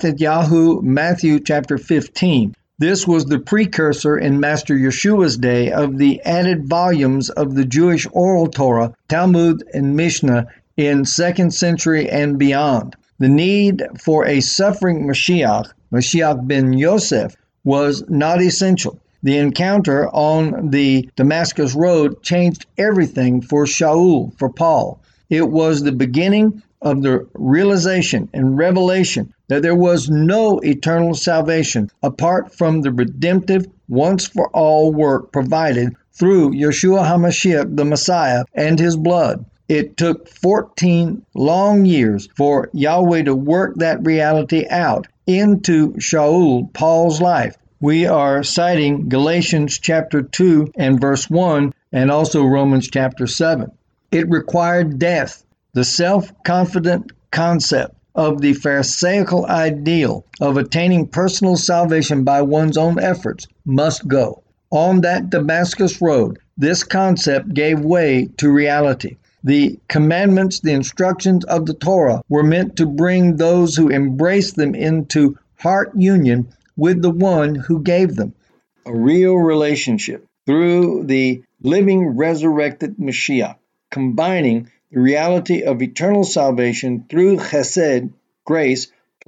Matthew chapter 15. This was the precursor in Master Yeshua's day of the added volumes of the Jewish oral Torah, Talmud, and Mishnah in 2nd century and beyond. The need for a suffering Mashiach ben Yosef, was not essential. The encounter on the Damascus Road changed everything for Shaul, for Paul. It was the beginning of the realization and revelation that there was no eternal salvation apart from the redemptive, once-for-all work provided through Yeshua HaMashiach, the Messiah, and his blood. It took 14 long years for Yahweh to work that reality out into Shaul, Paul's life. We are citing Galatians chapter 2 and verse 1 and also Romans chapter 7. It required death. The self-confident concept of the Pharisaical ideal of attaining personal salvation by one's own efforts must go. On that Damascus Road, this concept gave way to reality. The commandments, the instructions of the Torah were meant to bring those who embrace them into heart union with the one who gave them. A real relationship through the living resurrected Mashiach, combining the reality of eternal salvation through chesed, grace, plus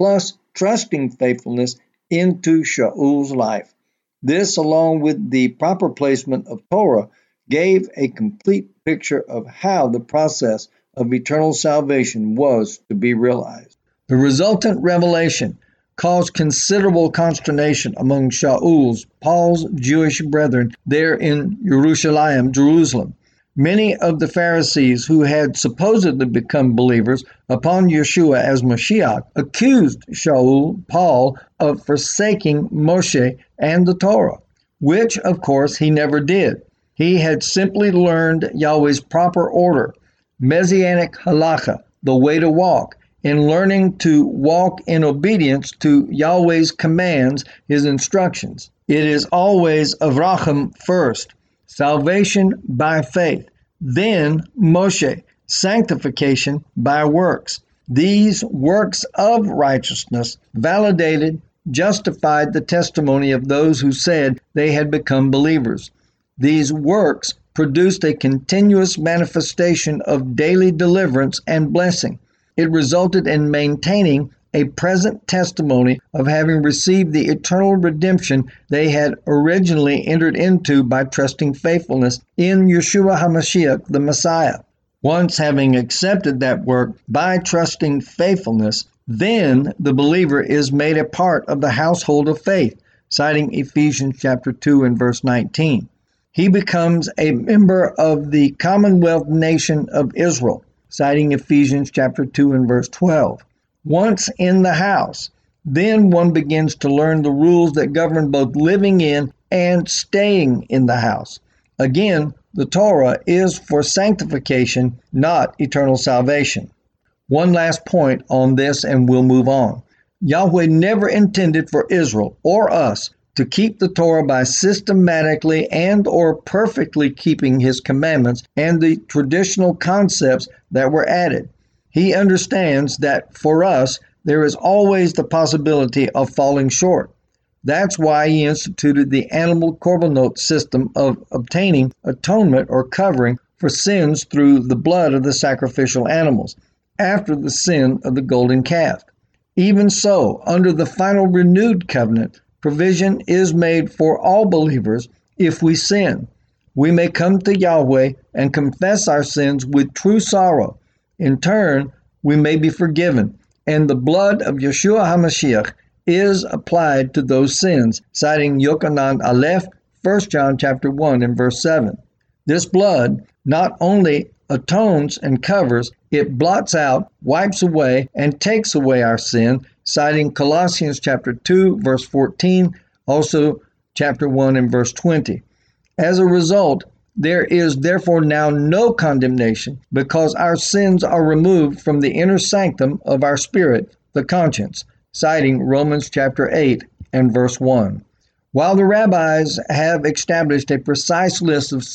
trusting faithfulness into Shaul's life. This, along with the proper placement of Torah, gave a complete picture of how the process of eternal salvation was to be realized. The resultant revelation caused considerable consternation among Shaul's, Paul's Jewish brethren there in Jerusalem. Many of the Pharisees who had supposedly become believers upon Yeshua as Mashiach accused Shaul, Paul, of forsaking Moshe and the Torah, which, of course, he never did. He had simply learned Yahweh's proper order, Messianic halakha, the way to walk, in learning to walk in obedience to Yahweh's commands, his instructions. It is always Avraham first, salvation by faith, then Moshe, sanctification by works. These works of righteousness validated, justified the testimony of those who said they had become believers. These works produced a continuous manifestation of daily deliverance and blessing. It resulted in maintaining a present testimony of having received the eternal redemption they had originally entered into by trusting faithfulness in Yeshua HaMashiach, the Messiah. Once having accepted that work by trusting faithfulness, then the believer is made a part of the household of faith, citing Ephesians chapter 2 and verse 19. He becomes a member of the Commonwealth nation of Israel, citing Ephesians chapter 2 and verse 12. Once in the house, then one begins to learn the rules that govern both living in and staying in the house. Again, the Torah is for sanctification, not eternal salvation. One last point on this and we'll move on. Yahweh never intended for Israel or us to keep the Torah by systematically and or perfectly keeping his commandments and the traditional concepts that were added. He understands that for us, there is always the possibility of falling short. That's why he instituted the animal korbanot system of obtaining atonement or covering for sins through the blood of the sacrificial animals, after the sin of the golden calf. Even so, under the final renewed covenant, provision is made for all believers if we sin. We may come to Yahweh and confess our sins with true sorrow. In turn, we may be forgiven, and the blood of Yeshua HaMashiach is applied to those sins, citing Yochanan Aleph, 1 John chapter 1 and verse 7. This blood not only atones and covers, it blots out, wipes away, and takes away our sin, citing Colossians chapter 2, verse 14, also chapter 1 and verse 20. As a result, there is therefore now no condemnation because our sins are removed from the inner sanctum of our spirit, the conscience, citing Romans chapter 8 and verse 1. While the rabbis have established a precise list of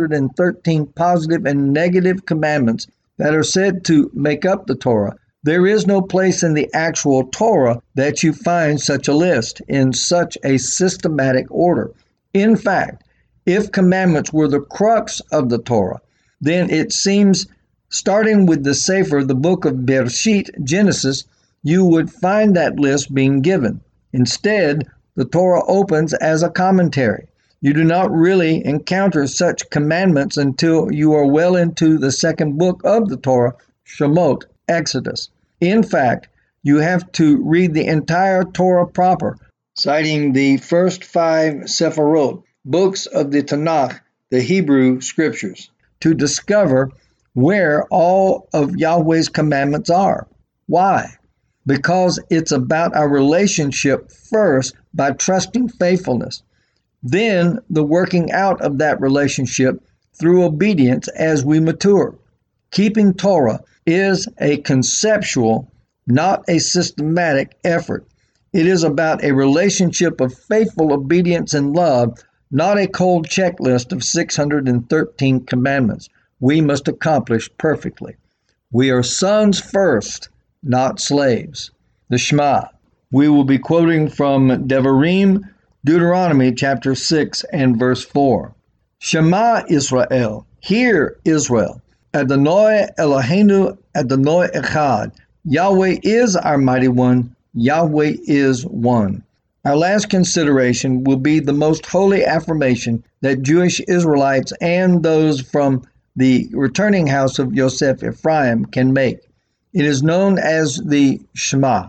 613 positive and negative commandments that are said to make up the Torah, there is no place in the actual Torah that you find such a list in such a systematic order. In fact, if commandments were the crux of the Torah, then it seems, starting with the Sefer, the book of Bereshit, Genesis, you would find that list being given. Instead, the Torah opens as a commentary. You do not really encounter such commandments until you are well into the second book of the Torah, Shemot, Exodus. In fact, you have to read the entire Torah proper, citing the first 5 Sephirot, books of the Tanakh, the Hebrew scriptures, to discover where all of Yahweh's commandments are. Why? Because it's about our relationship first by trusting faithfulness, then the working out of that relationship through obedience as we mature. Keeping Torah is a conceptual, not a systematic effort. It is about a relationship of faithful obedience and love, not a cold checklist of 613 commandments we must accomplish perfectly. We are sons first, not slaves. The Shema. We will be quoting from Devarim, Deuteronomy chapter 6 and verse 4. Shema Israel, hear Israel, Adonai Eloheinu Adonai Echad. Yahweh is our mighty one, Yahweh is one. Our last consideration will be the most holy affirmation that Jewish Israelites and those from the returning house of Yosef Ephraim can make. It is known as the Shema.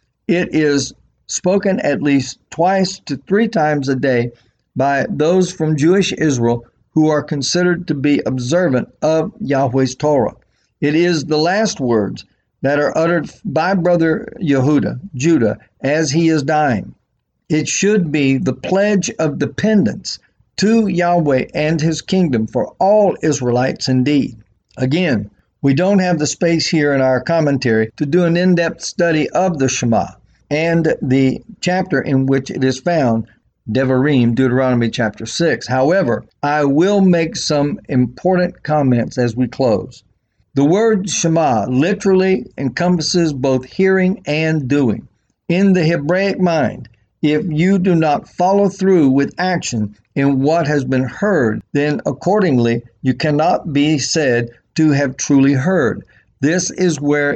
It is spoken at least twice to three times a day by those from Jewish Israel who are considered to be observant of Yahweh's Torah. It is the last words that are uttered by brother Judah, as he is dying. It should be the pledge of dependence to Yahweh and his kingdom for all Israelites indeed. Again, we don't have the space here in our commentary to do an in-depth study of the Shema and the chapter in which it is found, Devarim, Deuteronomy chapter 6. However, I will make some important comments as we close. The word Shema literally encompasses both hearing and doing. In the Hebraic mind, if you do not follow through with action in what has been heard, then accordingly you cannot be said to have truly heard. This is where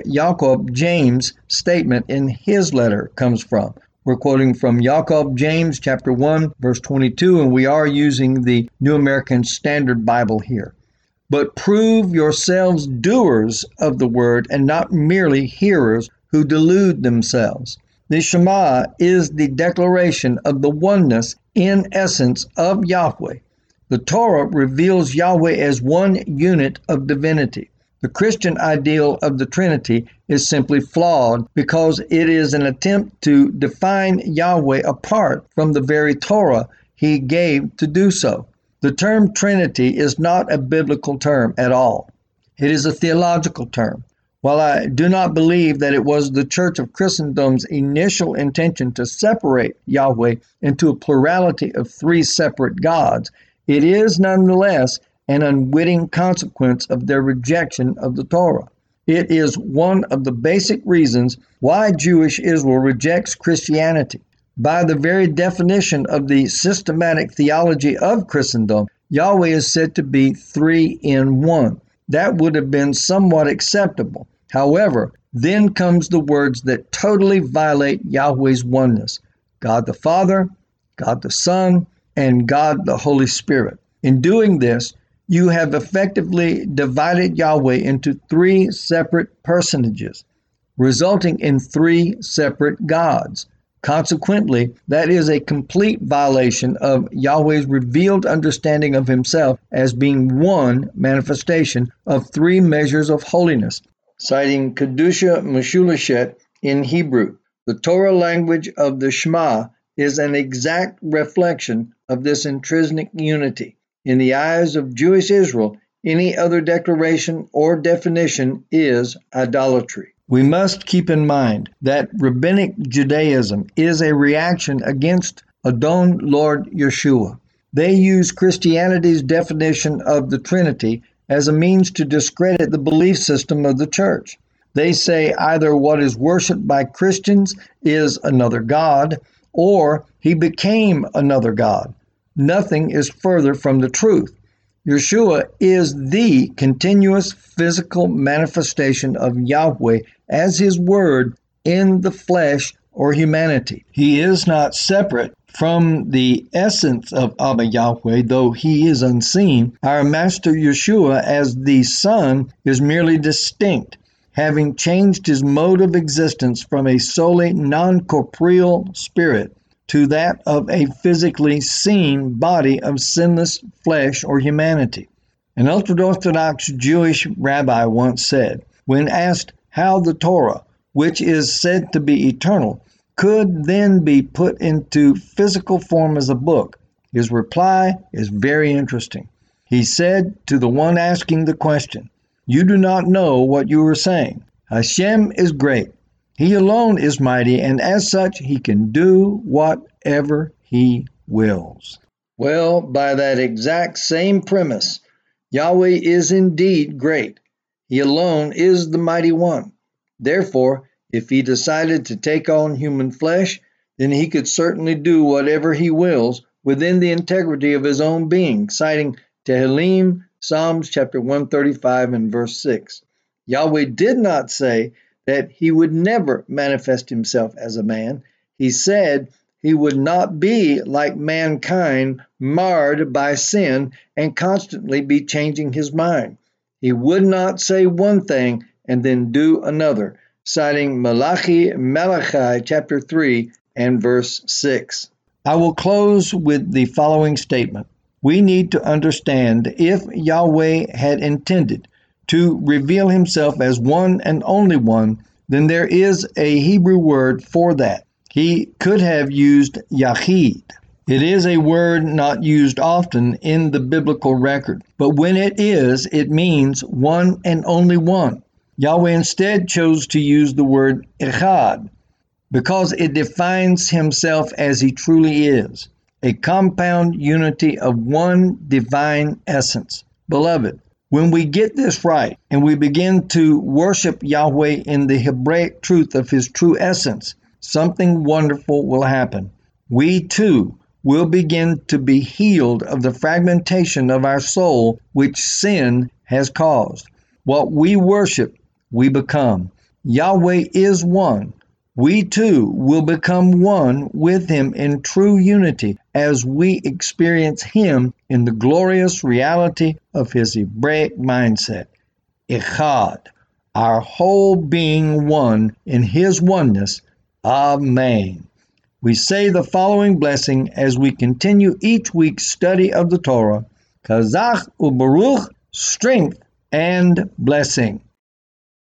James' statement in his letter comes from. We're quoting from James chapter 1, verse 22, and we are using the New American Standard Bible here. But prove yourselves doers of the word and not merely hearers who delude themselves. The Shema is the declaration of the oneness in essence of Yahweh. The Torah reveals Yahweh as one unit of divinity. The Christian ideal of the Trinity is simply flawed because it is an attempt to define Yahweh apart from the very Torah he gave to do so. The term Trinity is not a biblical term at all. It is a theological term. While I do not believe that it was the Church of Christendom's initial intention to separate Yahweh into a plurality of three separate gods, it is nonetheless an unwitting consequence of their rejection of the Torah. It is one of the basic reasons why Jewish Israel rejects Christianity. By the very definition of the systematic theology of Christendom, Yahweh is said to be three in one. That would have been somewhat acceptable. However, then comes the words that totally violate Yahweh's oneness: God the Father, God the Son, and God the Holy Spirit. In doing this, you have effectively divided Yahweh into three separate personages, resulting in three separate gods. Consequently, that is a complete violation of Yahweh's revealed understanding of himself as being one manifestation of three measures of holiness. Citing Kedusha Meshulashet in Hebrew, the Torah language of the Shema is an exact reflection of this intrinsic unity. In the eyes of Jewish Israel, any other declaration or definition is idolatry. We must keep in mind that Rabbinic Judaism is a reaction against Adon Lord Yeshua. They use Christianity's definition of the Trinity as a means to discredit the belief system of the church. They say either what is worshipped by Christians is another God, or he became another God. Nothing is further from the truth. Yeshua is the continuous physical manifestation of Yahweh as his word in the flesh or humanity. He is not separate from the essence of Abba Yahweh, though he is unseen. Our Master Yeshua as the Son is merely distinct, having changed his mode of existence from a solely non-corporeal spirit to that of a physically seen body of sinless flesh or humanity. An ultra-Orthodox Jewish rabbi once said, when asked how the Torah, which is said to be eternal, could then be put into physical form as a book, his reply is very interesting. He said to the one asking the question, "You do not know what you are saying. Hashem is great. He alone is mighty, and as such, he can do whatever he wills." Well, by that exact same premise, Yahweh is indeed great. He alone is the mighty one. Therefore, if he decided to take on human flesh, then he could certainly do whatever he wills within the integrity of his own being, citing Tehillim, Psalms chapter 135 and verse 6. Yahweh did not say that he would never manifest himself as a man. He said he would not be like mankind, marred by sin and constantly be changing his mind. He would not say one thing and then do another, citing Malachi chapter 3 and verse 6. I will close with the following statement. We need to understand if Yahweh had intended to reveal himself as one and only one, then there is a Hebrew word for that. He could have used Yahid. It is a word not used often in the biblical record, but when it is, it means one and only one. Yahweh instead chose to use the word Echad because it defines himself as he truly is, a compound unity of one divine essence. Beloved, when we get this right and we begin to worship Yahweh in the Hebraic truth of his true essence, something wonderful will happen. We too will begin to be healed of the fragmentation of our soul which sin has caused. What we worship, we become. Yahweh is one. We too will become one with him in true unity as we experience him in the glorious reality of his Hebraic mindset. Echad, our whole being one in his oneness. Amen. We say the following blessing as we continue each week's study of the Torah. Kazach u'baruch, strength and blessing.